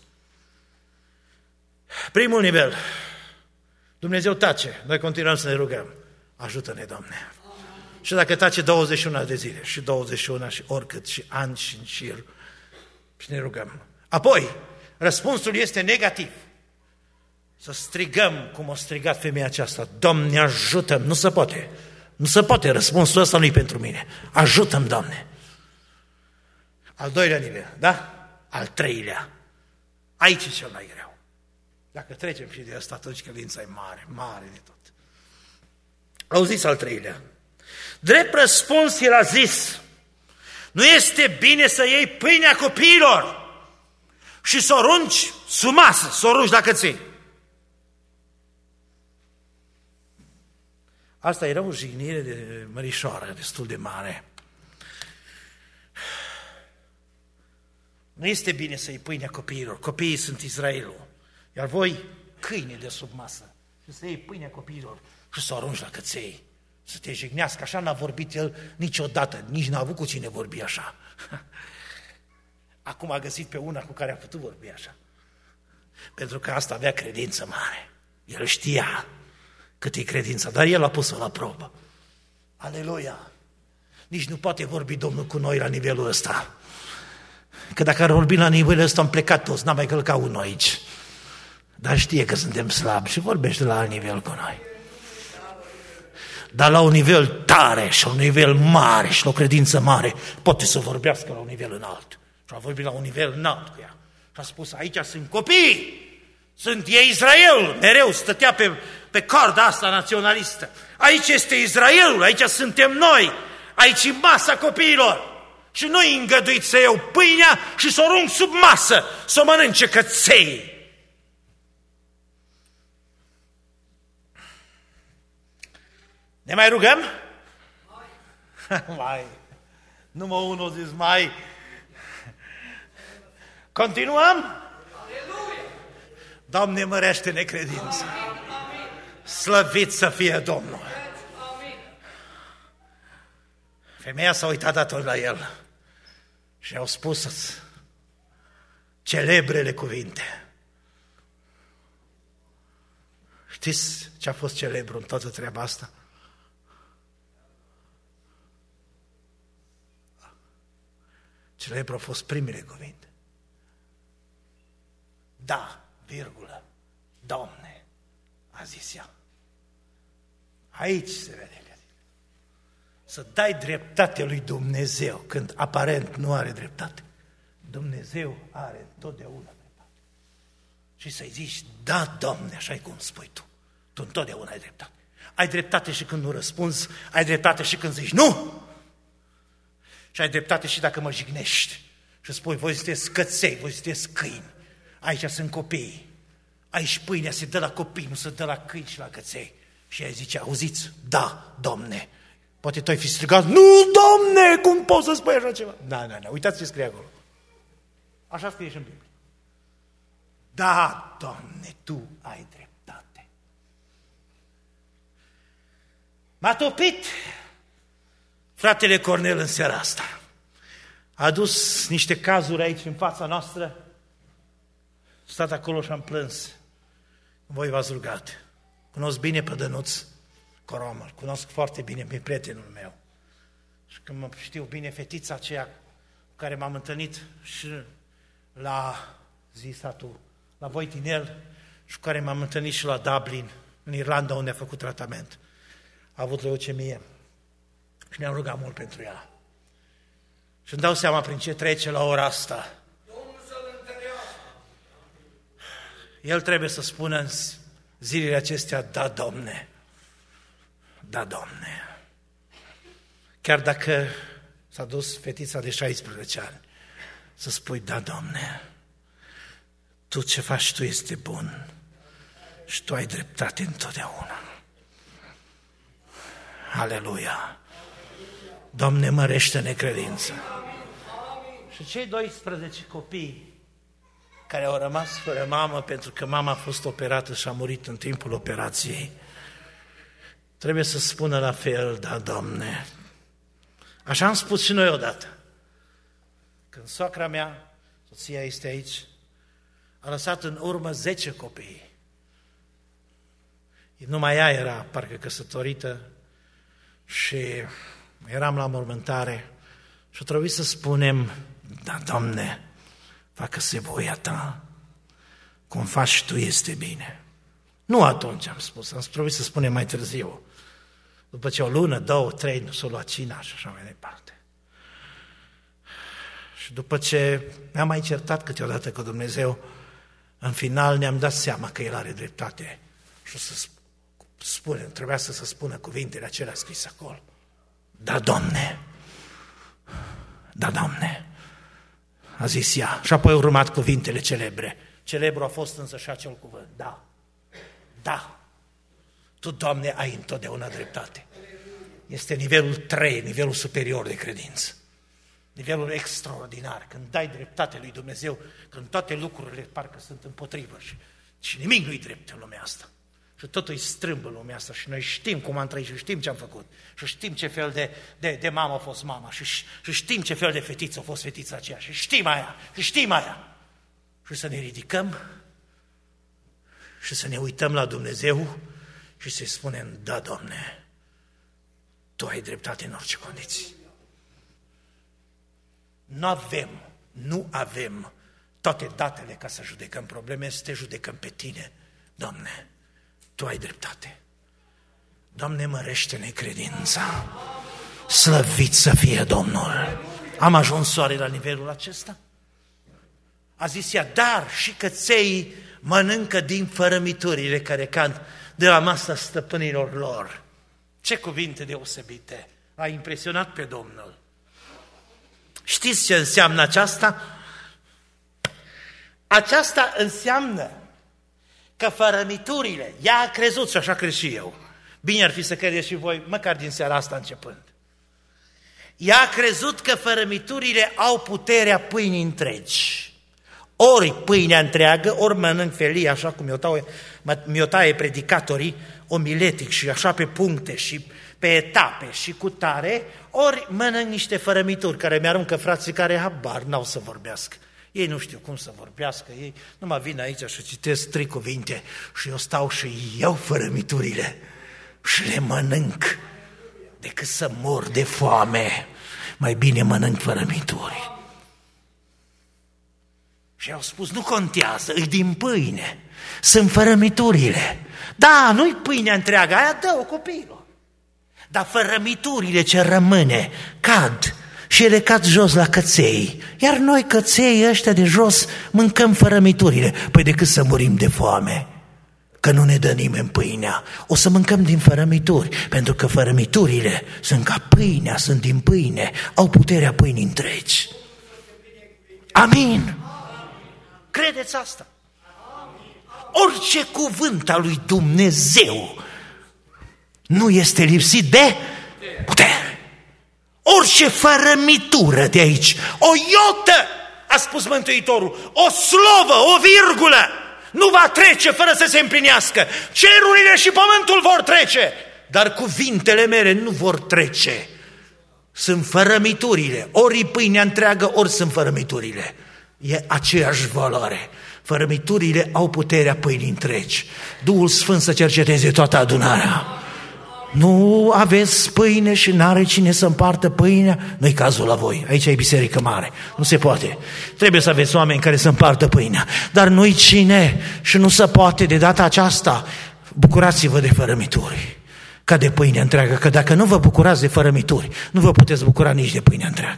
Primul nivel. Dumnezeu tace, noi continuăm să ne rugăm. Ajută-ne, Doamne! Și dacă tace douăzeci și unu de zile, și douăzeci și unu, și oricât, și ani, și în șir, și ne rugăm. Apoi, răspunsul este negativ. Să strigăm cum a strigat femeia aceasta. Doamne, ajută-mi! Nu se poate. Nu se poate. Răspunsul ăsta nu-i pentru mine. Ajută-mi, Doamne! Al doilea nivel, da? Al treilea. Aici e cel mai greu. Dacă trecem și de asta, atunci credința e mare, mare de tot. Auziți al treilea. Drept răspuns, el a zis, nu este bine să iei pâinea copiilor și s-o arunci sub masă, s-o arunci la căței. Asta era o jignire de mărișoară destul de mare. Nu este bine să iei pâinea copiilor, copiii sunt Israelul, iar voi câine de sub masă și să iei pâinea copiilor și să o arunci la căței, să te jignească. Așa n-a vorbit el niciodată, nici n-a avut cu cine vorbi așa. Acum a găsit pe una cu care a putut vorbi așa, pentru că asta avea credință mare. El știa cât e credința, dar el a pus-o la probă. Aleluia! Nici nu poate vorbi Domnul cu noi la nivelul ăsta. Că dacă ar vorbi la nivelul ăsta, am plecat toți, n-am mai călcat unul aici. Dar știe că suntem slabi și vorbește la alt nivel cu noi. Dar la un nivel tare și la un nivel mare și la o credință mare, poate să vorbească la un nivel înalt. Și a vorbit la un nivel înalt cu ea. Și a spus, aici sunt copii, sunt ei Israel, mereu stătea pe, pe corda asta naționalistă. Aici este Israelul, aici suntem noi, aici e masa copiilor. Și nu-i îngăduit să iau pâinea și să o arunc sub masă, să o mănânce căței. Ne mai rugăm? Mai. mai. Numai unul zis mai. Continuăm? Aleluia! Doamne, mărește necredința. Slăvit să fie Domnul. Femeia s-a uitat atunci la el și au spus celebrele cuvinte. Știți ce a fost celebru în toată treaba asta? Celebru au fost primele cuvinte. Da, virgulă, Doamne, a zis ea. Aici se vede. Să dai dreptate lui Dumnezeu când aparent nu are dreptate. Dumnezeu are întotdeauna dreptate. Și să-i zici, da, Doamne, așa e cum spui tu. Tu întotdeauna ai dreptate. Ai dreptate și când nu răspunzi, ai dreptate și când zici nu. Și ai dreptate și dacă mă jignești și spui, voi sunteți căței, voi sunteți câini. Aici sunt copii. Aici pâinea se dă la copii, nu se dă la câini și la căței. Și ai zice, auziți? Da, Doamne. Poate tu ai fi strigat, nu, Doamne, cum poți să spui așa ceva? Da, da, da, uitați ce scrie acolo. Așa scrie și în Biblie. Da, Doamne, Tu ai dreptate. M-a topit fratele Cornel în seara asta. A adus niște cazuri aici în fața noastră. Stat acolo și am plâns. Voi v-ați rugat. Cunosc bine pe Dănuț Coromă, cunosc foarte bine pe prietenul meu. Și când mă știu bine fetița aceea cu care m-am întâlnit și la zi satul, la Voitinel, și cu care m-am întâlnit și la Dublin, în Irlanda, unde a făcut tratament. A avut leucemie și ne-am rugat mult pentru ea. Și îmi dau seama prin ce trece la ora asta. El trebuie să spună în zilele acestea, da, Doamne, da, Doamne. Chiar dacă s-a dus fetița de șaisprezece ani, să spui, da, Doamne, Tu ce faci Tu este bun și Tu ai dreptate întotdeauna. Aleluia! Doamne, mărește necredința. Și cei doisprezece copii care au rămas fără mamă pentru că mama a fost operată și a murit în timpul operației, trebuie să spună la fel, da, Doamne. Așa am spus și noi odată. Când soacra mea, soția este aici, a lăsat în urmă zece copii. Numai ea era parcă căsătorită și eram la mormântare și a trebuit să spunem, da, Doamne, facă-se voia Ta, cum faci Tu este bine. Nu atunci am spus, am trebuit să spunem mai târziu. După ce o lună, două, trei, nu s-o lua cina și așa mai departe. Și după ce ne-am mai certat câteodată cu Dumnezeu, în final ne-am dat seama că El are dreptate. Și să spune, trebuia să se spună cuvintele acelea scrise acolo. Da, Doamne! Da, Doamne! a zis ea. Și apoi au urmat cuvintele celebre. Celebru a fost însă și acel cuvânt. Da, da, Tu, Doamne, ai întotdeauna dreptate. Este nivelul trei, nivelul superior de credință. Nivelul extraordinar, când dai dreptate lui Dumnezeu, când toate lucrurile parcă sunt împotrivă și, și nimic nu-i drept în lumea asta. Și totul îi strâmbă în lumea asta și noi știm cum am trăit și știm ce am făcut. Și știm ce fel de, de, de mamă a fost mama și, și știm ce fel de fetiță a fost fetița aceea și știm aia și știm aia. Și să ne ridicăm și să ne uităm la Dumnezeu și să-i spunem, da, Doamne, Tu ai dreptate în orice condiții. Nu avem, nu avem toate datele ca să judecăm probleme, să te judecăm pe Tine. Doamne, Tu ai dreptate. Doamne, mărește-ne credința. Slăvit să fie Domnul. Am ajuns oare la nivelul acesta? A zis ea, dar și căței mănâncă din fărămiturile care cad de la masa stăpânilor lor. Ce cuvinte deosebite! A impresionat pe Domnul. Știți ce înseamnă aceasta? Aceasta înseamnă că fărămiturile, ea a crezut și așa cred și eu. Bine ar fi să credeți și voi, măcar din seara asta începând. Ea a crezut că fărămiturile au puterea pâinii întregi. Ori pâinea întreagă, ori mănânc felie, așa cum mi-o taie predicatorii, omiletic și așa pe puncte și pe etape și cu tare, ori mănânc niște fărămituri care mi-aruncă frații care habar n-au să vorbească. Ei nu știu cum să vorbească, ei numai vin aici și citesc trei cuvinte și eu stau și iau fărămiturile și le mănânc. Decât să mor de foame, mai bine mănânc fărămituri. Și au spus, nu contează, îi din pâine, sunt fărămiturile. Da, nu-i pâinea întreagă, aia dă-o copilul. Dar fărămiturile ce rămâne cad și ele cad jos la căței. Iar noi căței ăștia de jos mâncăm fărămiturile. Păi decât să murim de foame, că nu ne dă nimeni pâinea, o să mâncăm din fărămituri, pentru că fărămiturile sunt ca pâinea, sunt din pâine, au puterea pâinii întregi. Amin! Credeți asta? Orice cuvânt al lui Dumnezeu nu este lipsit de putere. Orice fărămitură de aici, o iotă, a spus Mântuitorul, o slovă, o virgulă, nu va trece fără să se împlinească. Cerurile și pământul vor trece, dar cuvintele mele nu vor trece. Sunt fărămiturile, ori pâinea întreagă, ori sunt fărămiturile. E aceeași valoare. Fărămiturile au puterea pâinii întregi. Duhul Sfânt să cerceteze toată adunarea. Nu aveți pâine și n-are cine să împartă pâinea? Nu-i cazul la voi, aici e biserică mare, nu se poate. Trebuie să aveți oameni care să împartă pâinea, dar nu-i cine și nu se poate de data aceasta. Bucurați-vă de fărămituri, ca de pâine întreagă, că dacă nu vă bucurați de fărămituri, nu vă puteți bucura nici de pâine întreagă.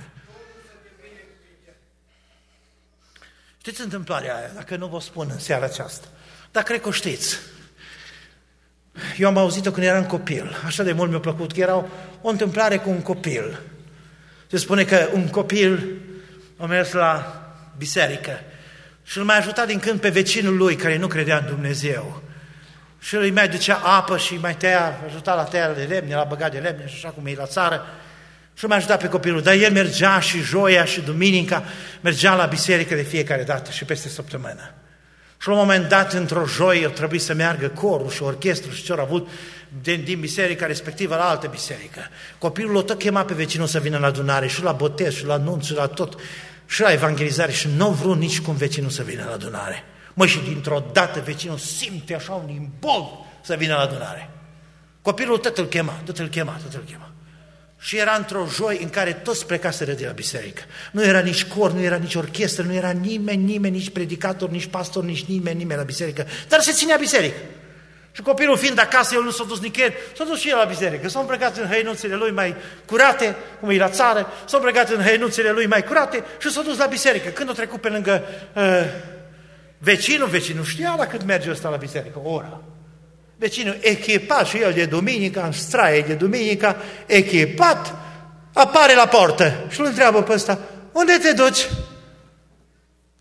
Știți întâmplarea aia, dacă nu vă spun în seara aceasta, dar cred că o știți. Eu am auzit-o când eram copil, așa de mult mi-a plăcut, că era o, o întâmplare cu un copil. Se spune că un copil a mers la biserică și îl mai ajuta din când pe vecinul lui care nu credea în Dumnezeu. Și îi mai ducea apă și mai tăia, ajuta la tăiarea de lemne, la băgat de lemne și așa cum e la țară. Și îl mai ajuta pe copilul, dar el mergea și joia și duminica, mergea la biserică de fiecare dată și peste săptămână. Și la un moment dat, într-o joie, trebuie să meargă corul și orchestrul și ce-au avut din, din biserica respectivă la altă biserică. Copilul o tot chema pe vecinul să vină la adunare și la botez și la nunț și la tot, și la evangelizare și nu vrut nici cum vecinul să vină la adunare. Măi, și dintr-o dată vecinul simte așa un imbold să vină la adunare. Copilul tot îl chema, tot îl chema, tot îl chema. Și era într-o joi în care toți plecaseră de la biserică. Nu era nici cor, nu era nici orchestră, nu era nimeni, nimeni, nici predicator, nici pastor, nici nimeni, nimeni la biserică. Dar se ținea biserică. Și copilul fiind acasă, el nu s-a dus nicăieri, s-a dus și el la biserică. S-a îmbrăcat în hăinuțele lui mai curate, cum e la țară, s-a îmbrăcat în hăinuțele lui mai curate și s-a dus la biserică. Când a trecut pe lângă uh, vecinul, vecinul știa la cât merge ăsta la biserică, o oră. Vecinul echipat și el de duminică, în straie de duminică, echipat, apare la portă și îl întreabă pe ăsta, unde te duci?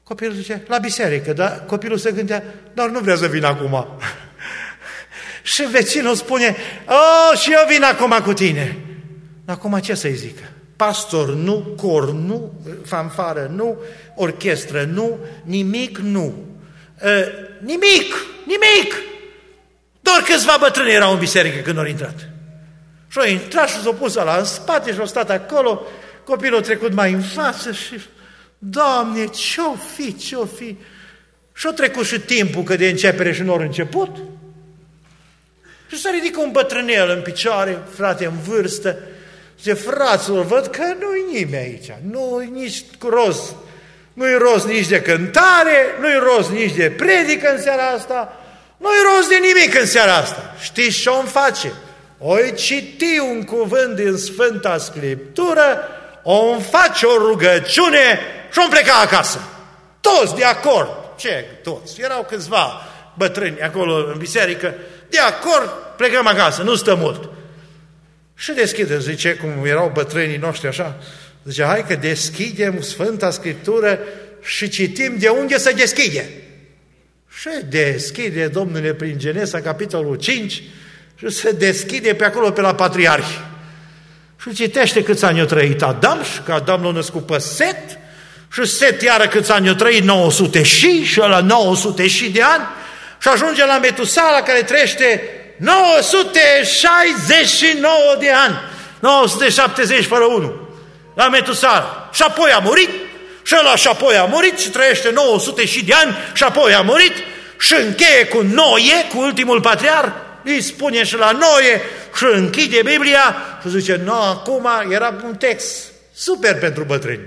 Copilul zice, la biserică, dar copilul se gândea, dar nu vrea să vină acum. Și vecinul spune, oh, și eu vin acum cu tine. Acum ce să-i zică? Pastor nu, cor nu, fanfară nu, orchestră nu, nimic nu. Uh, nimic, nimic! Doar câțiva bătrâni erau în biserică când au intrat. Și au intrat și s-au pus ăla în spate și au stat acolo, copilul a trecut mai în față și, Doamne, ce-o fi, ce-o fi? Și-a trecut și timpul că de începere și n-au început. Și se ridică un bătrânel în picioare, frate în vârstă, zice, fraților, văd că nu-i nimeni aici, nu-i nici rost, nu-i rost nici de cântare, nu-i rost nici de predică în seara asta, nu-i rost de nimic în seara asta. Știți ce om face? O-i citi un cuvânt din Sfânta Scriptură, o face o rugăciune și o pleca acasă. Toți de acord. Ce toți? Erau câțiva bătrâni acolo în biserică, de acord, plecăm acasă, nu stă mult. Și deschide, zice, cum erau bătrânii noștri așa, zice, hai că deschidem Sfânta Scriptură și citim de unde să deschide. Și deschide, domnule, prin Genesa, capitolul cinci, și se deschide pe acolo, pe la patriarhi. Și citește câți ani a trăit Adam, și că Adam l-a născut pe Set, și Set iară câți ani a trăit, nouă sute și, și ăla nouă sute și de ani, și ajunge la Metusala, care trăiește nouă sute șaizeci și nouă de ani, nouă sute șaptezeci fără unul, la Metusala. Și apoi a murit, și ăla și apoi a murit, și trăiește nouă sute și de ani, și apoi a murit, și încheie cu Noe, cu ultimul patriarh, îi spune și la Noe, și închide Biblia, și zice, no, acum era un text super pentru bătrâni.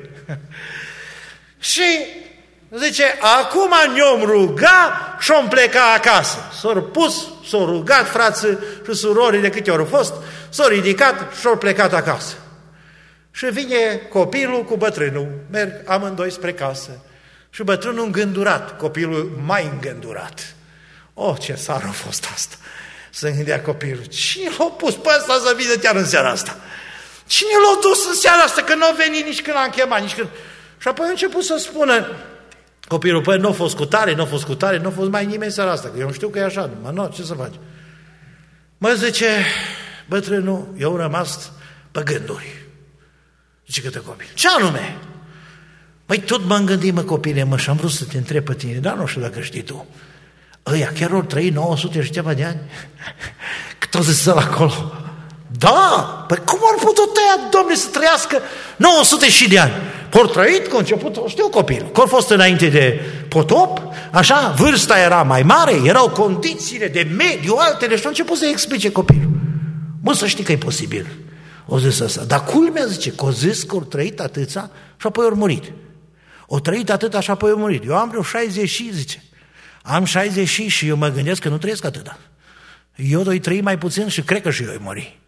Și zice, acum ne-om ruga și om pleca acasă. S-au pus, s-au rugat frații și surorii de câte ori au fost, s-au ridicat și au plecat acasă. Și vine copilul cu bătrânul, merg amândoi spre casă. Și bătrânul îngândurat, copilul mai îngândurat. Oh, ce sară a fost asta! Se gândea copilul, cine l-a pus pe ăsta să vină chiar în seara asta? Cine l-a dus în seara asta, că nu a venit nici când l-am chemat, nici când... Și apoi a început să spună copilul, păi nu a fost cu tare, nu a fost cu tare, nu a fost mai nimeni seara asta, că eu știu că e așa, mă, nu, ce să faci? Mă zice, bătrânul, eu am rămas pe gânduri. Zice către copil, ce anume? Măi, tot m-am gândit, mă, copile, mă, și am vrut să te întreb pe tine, dar nu știu dacă știi tu. Ăia chiar ori trăi nouă sute și ceva de ani? Cât o zis ăla acolo? Da! Păi cum ar putea tăia, Domnule, să trăiască nouă sute și de ani? Că-au trăit, că a început, știu copilul, că au fost înainte de potop, așa, vârsta era mai mare, erau condițiile de mediu, altele, și a început să-i explice copilul. Mă, să știi că e posibil. O zis asta. Dar culmea, zice, că o zis că au trăit atâția și apoi au murit. Au trăit atâta și apoi au murit. Eu am vreo șaizeci și, zice. Am șaizeci și și eu mă gândesc că nu trăiesc atâta. Eu doi trăi mai puțin și cred că și eu îi mori.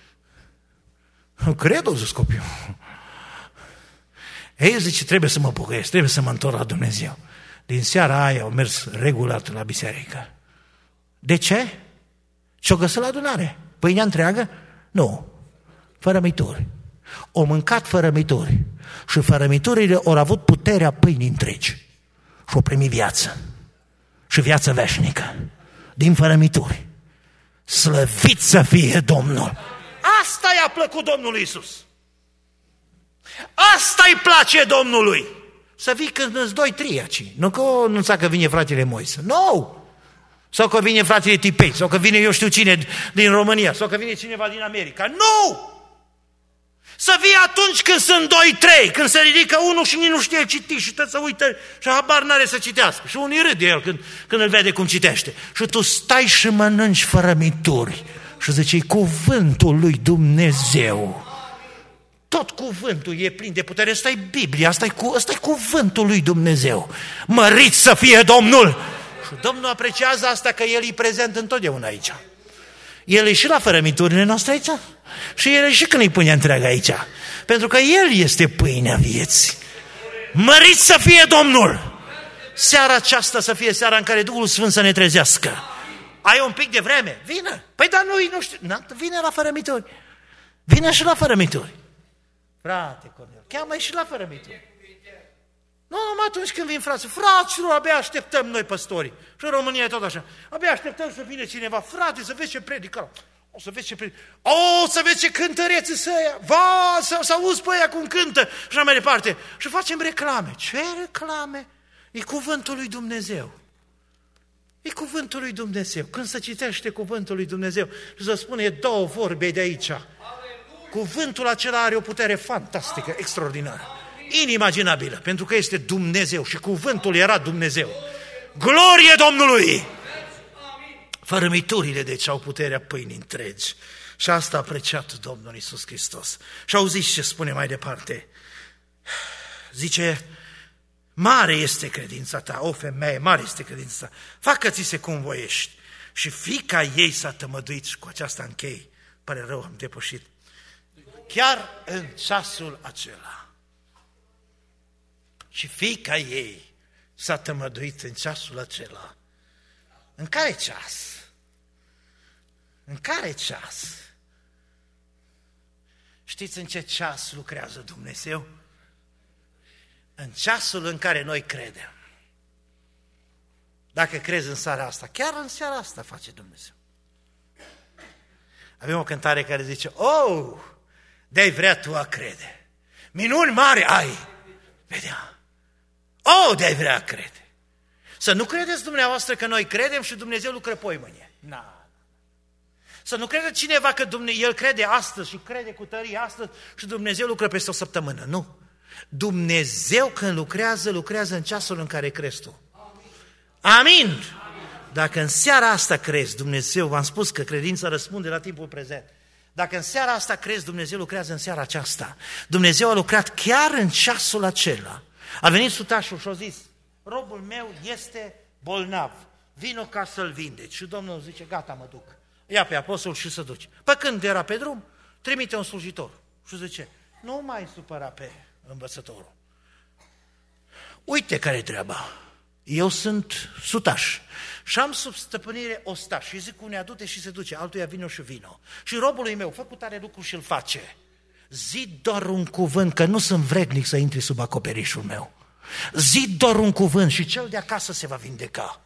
Cred, o zis copilul. Ei, zice, trebuie să mă pocăiesc, trebuie să mă întorc la Dumnezeu. Din seara aia au mers regulat la biserică. De ce? Ce-o găsit la adunare? Pâinea întreagă? Nu. Fărămituri. O mâncat fărămituri. Și fărămiturile au avut puterea pâinii întregi. Și au primit viață. Și viață veșnică. Din fărămituri. Slăvit să fie Domnul! Asta i-a plăcut Domnului Iisus. Asta îi place Domnului. Să vii când îți doi triaci. Nu că o anunța că vine fratele Moise. Nu! No! Sau că vine fratele Tipei, sau că vine eu știu cine din România, sau că vine cineva din America. Nu! Să vii atunci când sunt doi, trei, când se ridică unul și nici nu știe citi și tot să uită și habar n-are să citească. Și unii râd de el când, când îl vede cum citește. Și tu stai și mănânci fărămituri și zici, e cuvântul lui Dumnezeu. Tot cuvântul e plin de putere. Asta e Biblia, asta e, cu, asta e cuvântul lui Dumnezeu. Mărit să fie Domnul! Și Domnul apreciază asta, că El e prezent întotdeauna aici. El e și la fărămiturile noastre aici. Și El e și când îi pâinea întreagă aici. Pentru că El este pâinea vieții. Mărit să fie Domnul! Seara aceasta să fie seara în care Duhul Sfânt să ne trezească. Ai un pic de vreme? Vină! Păi dar nu, nu știu. Vine la fărămituri. Vine și la fărămituri. Frate Cornel, cheamă-i și la fărămituri. Nu, numai atunci când vin frații. Fraților, abia așteptăm noi păstorii. Și în România e tot așa. Abia așteptăm să vină cineva. Frate, să vezi ce predică. O să vezi ce predică. O, să vezi ce cântăreți să ăia. Va, să auzi pe ăia cum cântă. Și așa mai departe. Și facem reclame. Ce reclame? E cuvântul lui Dumnezeu. E cuvântul lui Dumnezeu. Când se citește cuvântul lui Dumnezeu și se spune două vorbe de aici. Cuvântul acela are o putere fantastică, extraordinară, inimaginabilă, pentru că este Dumnezeu și cuvântul era Dumnezeu. Glorie Domnului! Fărâmiturile, deci, au puterea pâinii întregi. Și asta a apreciat Domnul Iisus Hristos. Și auziți ce spune mai departe. Zice, mare este credința ta, o femeie, mare este credința ta. Facă-ți se cum voiești. Și fiica ei s-a tămăduit și cu aceasta închei. Pare rău, am depășit. Chiar în ceasul acela. Și fiica ei s-a tămăduit în ceasul acela. În care ceas? În care ceas? Știți în ce ceas lucrează Dumnezeu? În ceasul în care noi credem. Dacă crezi în seara asta, chiar în seara asta face Dumnezeu. Avem o cântare care zice, oh, de-ai vrea tu a crede. Minuni mari ai vedea. Oh, de-ai vrea a crede. Să nu credeți dumneavoastră că noi credem și Dumnezeu lucră poimânie. Na. Să nu crede cineva că Dumnezeu, El crede astăzi și crede cu tărie astăzi și Dumnezeu lucră peste o săptămână. Nu. Dumnezeu când lucrează, lucrează în ceasul în care crezi tu. Amin. Amin. Dacă în seara asta crezi, Dumnezeu, v-am spus că credința răspunde la timpul prezent. Dacă în seara asta crezi, Dumnezeu lucrează în seara aceasta. Dumnezeu a lucrat chiar în ceasul acela. A venit sutașul și a zis, robul meu este bolnav, vino ca să-l vindeci. Și Domnul zice, gata, mă duc. Ia pe apostol și se duce. Pe când era pe drum, trimite un slujitor. Și zice, nu mai supăra pe învățătorul. Uite care-i treaba. Eu sunt sutaș și am sub stăpânire ostaș și zic unei adu-te și se duce, altuia vino și vino. Și robului meu, fă cu tare lucru și îl face. Zi doar un cuvânt, că nu sunt vrednic să intri sub acoperișul meu. Zi doar un cuvânt și cel de acasă se va vindeca.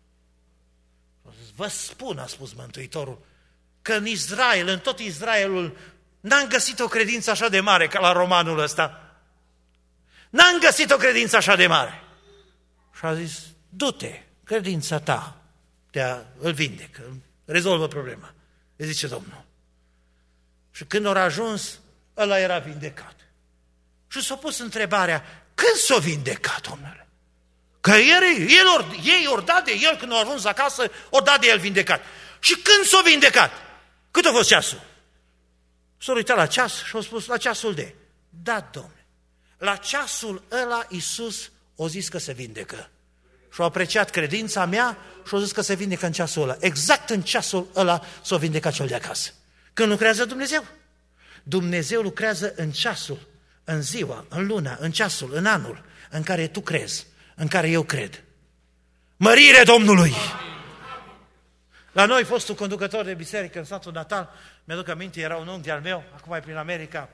Vă spun, a spus Mântuitorul, că în Israel, în tot Israelul, n-am găsit o credință așa de mare ca la romanul ăsta. N-am găsit o credință așa de mare. Și a zis, du-te, credința ta, te îl vindecă, rezolvă problema. Îi zice Domnul. Și când au ajuns, ăla era vindecat. Și s-a pus întrebarea, când s-a vindecat, domnule? Că el, el or, ei ori dat de el, când au ajuns acasă, ori dat de el vindecat. Și când s-a vindecat? Cât a fost ceasul? S-a uitat la ceas și a spus, la ceasul de. Da, domnule. La ceasul ăla Iisus a zis că se vindecă. Și a apreciat credința mea și a zis că se vindecă în ceasul ăla. Exact în ceasul ăla s-a vindecat cel de acasă. Când lucrează Dumnezeu? Dumnezeu lucrează în ceasul, în ziua, în luna, în ceasul, în anul în care tu crezi, în care eu cred. Mărire Domnului! La noi, fostul conducător de biserică în satul natal, mi-aduc aminte, era un unchi al meu, acum e prin America,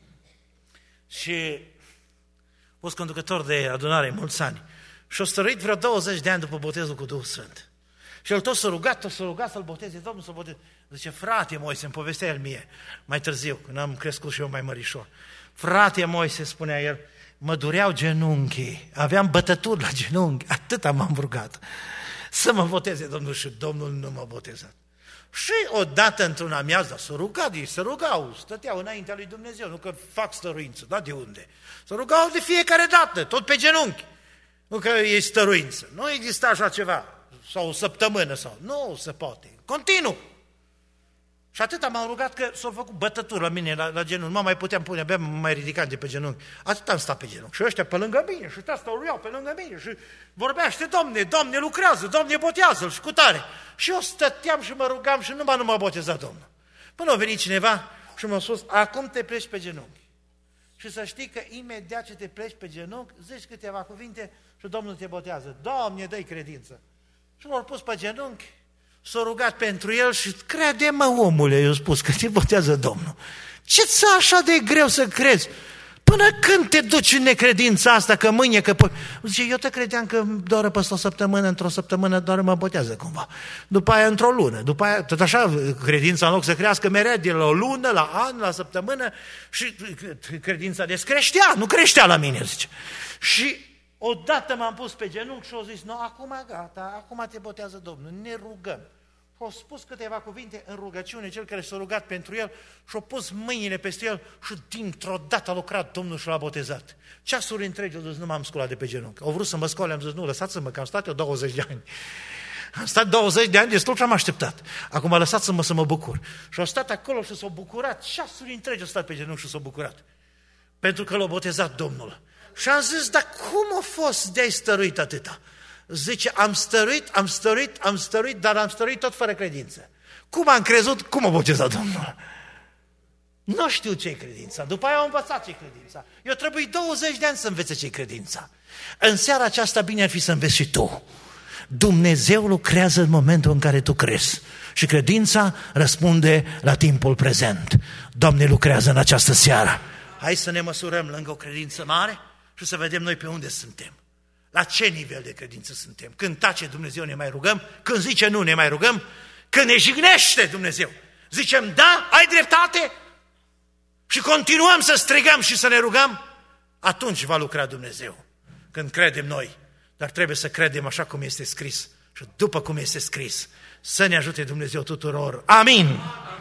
și a fost conducător de adunare mulți ani. Și a stăruit vreo douăzeci de ani după botezul cu Duhul Sfânt. Și el tot s-a rugat, tot s-a rugat să-l boteze, Domnul să-l boteze. Zice, frate Moise, îmi povestea el mie, mai târziu, când am crescut și eu mai mărișor. Frate Moise, spunea el, mă dureau genunchii, aveam bătături la genunchi, atât m-am rugat să mă boteze Domnul și Domnul nu m-a botezat. Și odată într-un amiaz, dar s-a rugat, ei se rugau, stăteau înaintea lui Dumnezeu, nu că fac stăruință, da, de unde? Se rugau de fiecare dată, tot pe genunchi, nu că e stăruință, nu exista așa ceva, sau o săptămână, sau nu se poate, continuu. Și atât m-am rugat că s-au făcut bătături la mine, la, la genunchi, nu mă mai puteam pune, abia mă mai ridicam de pe genunchi. Atât am stat pe genunchi. Și ăștia pe lângă mine, și ăsta stăruiau pe lângă mine, și vorbeaște, Doamne, Doamne lucrează, Doamne botează-l și cu tare. Și eu stăteam și mă rugam și numai nu m-a botezat Domnul. Până a venit cineva și m-a spus, acum te pleci pe genunchi. Și să știi că imediat ce te pleci pe genunchi, zici câteva cuvinte și Domnul te botează. Doamne, dă-i credință. Și l-au pus pe genunchi. S-a rugat pentru el și crede-mă, omule, i-a spus că te botează Domnul. Ce-ți așa de greu să crezi? Până când te duci în necredința asta, că mâine, că... Zice, eu te credeam că doar peste o săptămână, într-o săptămână doar mă botează cumva. După aia într-o lună, după aia, tot așa, credința în loc să crească mereu de la o lună, la an, la săptămână și credința descreștea, nu creștea la mine, zice. Și odată m-am pus pe genunchi și au zis, no, acum gata, acum te botează Domnul, ne rugăm. Și-au spus câteva cuvinte în rugăciune, cel care s-a rugat pentru el și-a pus mâinile peste el și dintr-o dată a lucrat Domnul și l-a botezat. Ceasuri întregi, au zis, nu m-am sculat de pe genunchi. Au vrut să mă scoale, am zis, nu, lăsați-mă, că am stat eu douăzeci de ani. Am stat douăzeci de ani, destul ce am așteptat. Acum lăsați-mă să mă bucur. Și au stat acolo și s-au bucurat, ceasuri întregi au stat pe genunchi și s-au bucurat. Pentru că l-a botezat Domnul. Și am zis, dar cum a fost de-ai stăruit atâta? Zice, am stăruit, am stăruit, am stăruit, dar am stăruit tot fără credință. Cum am crezut, cum a botezat Domnul? Nu știu ce-i credința. După aia am învățat ce-i credința. Eu trebuie douăzeci de ani să învețe ce-i credința. În seara aceasta bine ar fi să înveți și tu. Dumnezeu lucrează în momentul în care tu crezi. Și credința răspunde la timpul prezent. Doamne lucrează în această seară. Hai să ne măsurăm lângă o credință mare și să vedem noi pe unde suntem. La ce nivel de credință suntem? Când tace Dumnezeu ne mai rugăm? Când zice nu ne mai rugăm? Când ne jignește Dumnezeu, zicem da, ai dreptate? Și continuăm să strigăm și să ne rugăm? Atunci va lucra Dumnezeu. Când credem noi. Dar trebuie să credem așa cum este scris. Și după cum este scris. Să ne ajute Dumnezeu tuturor. Amin!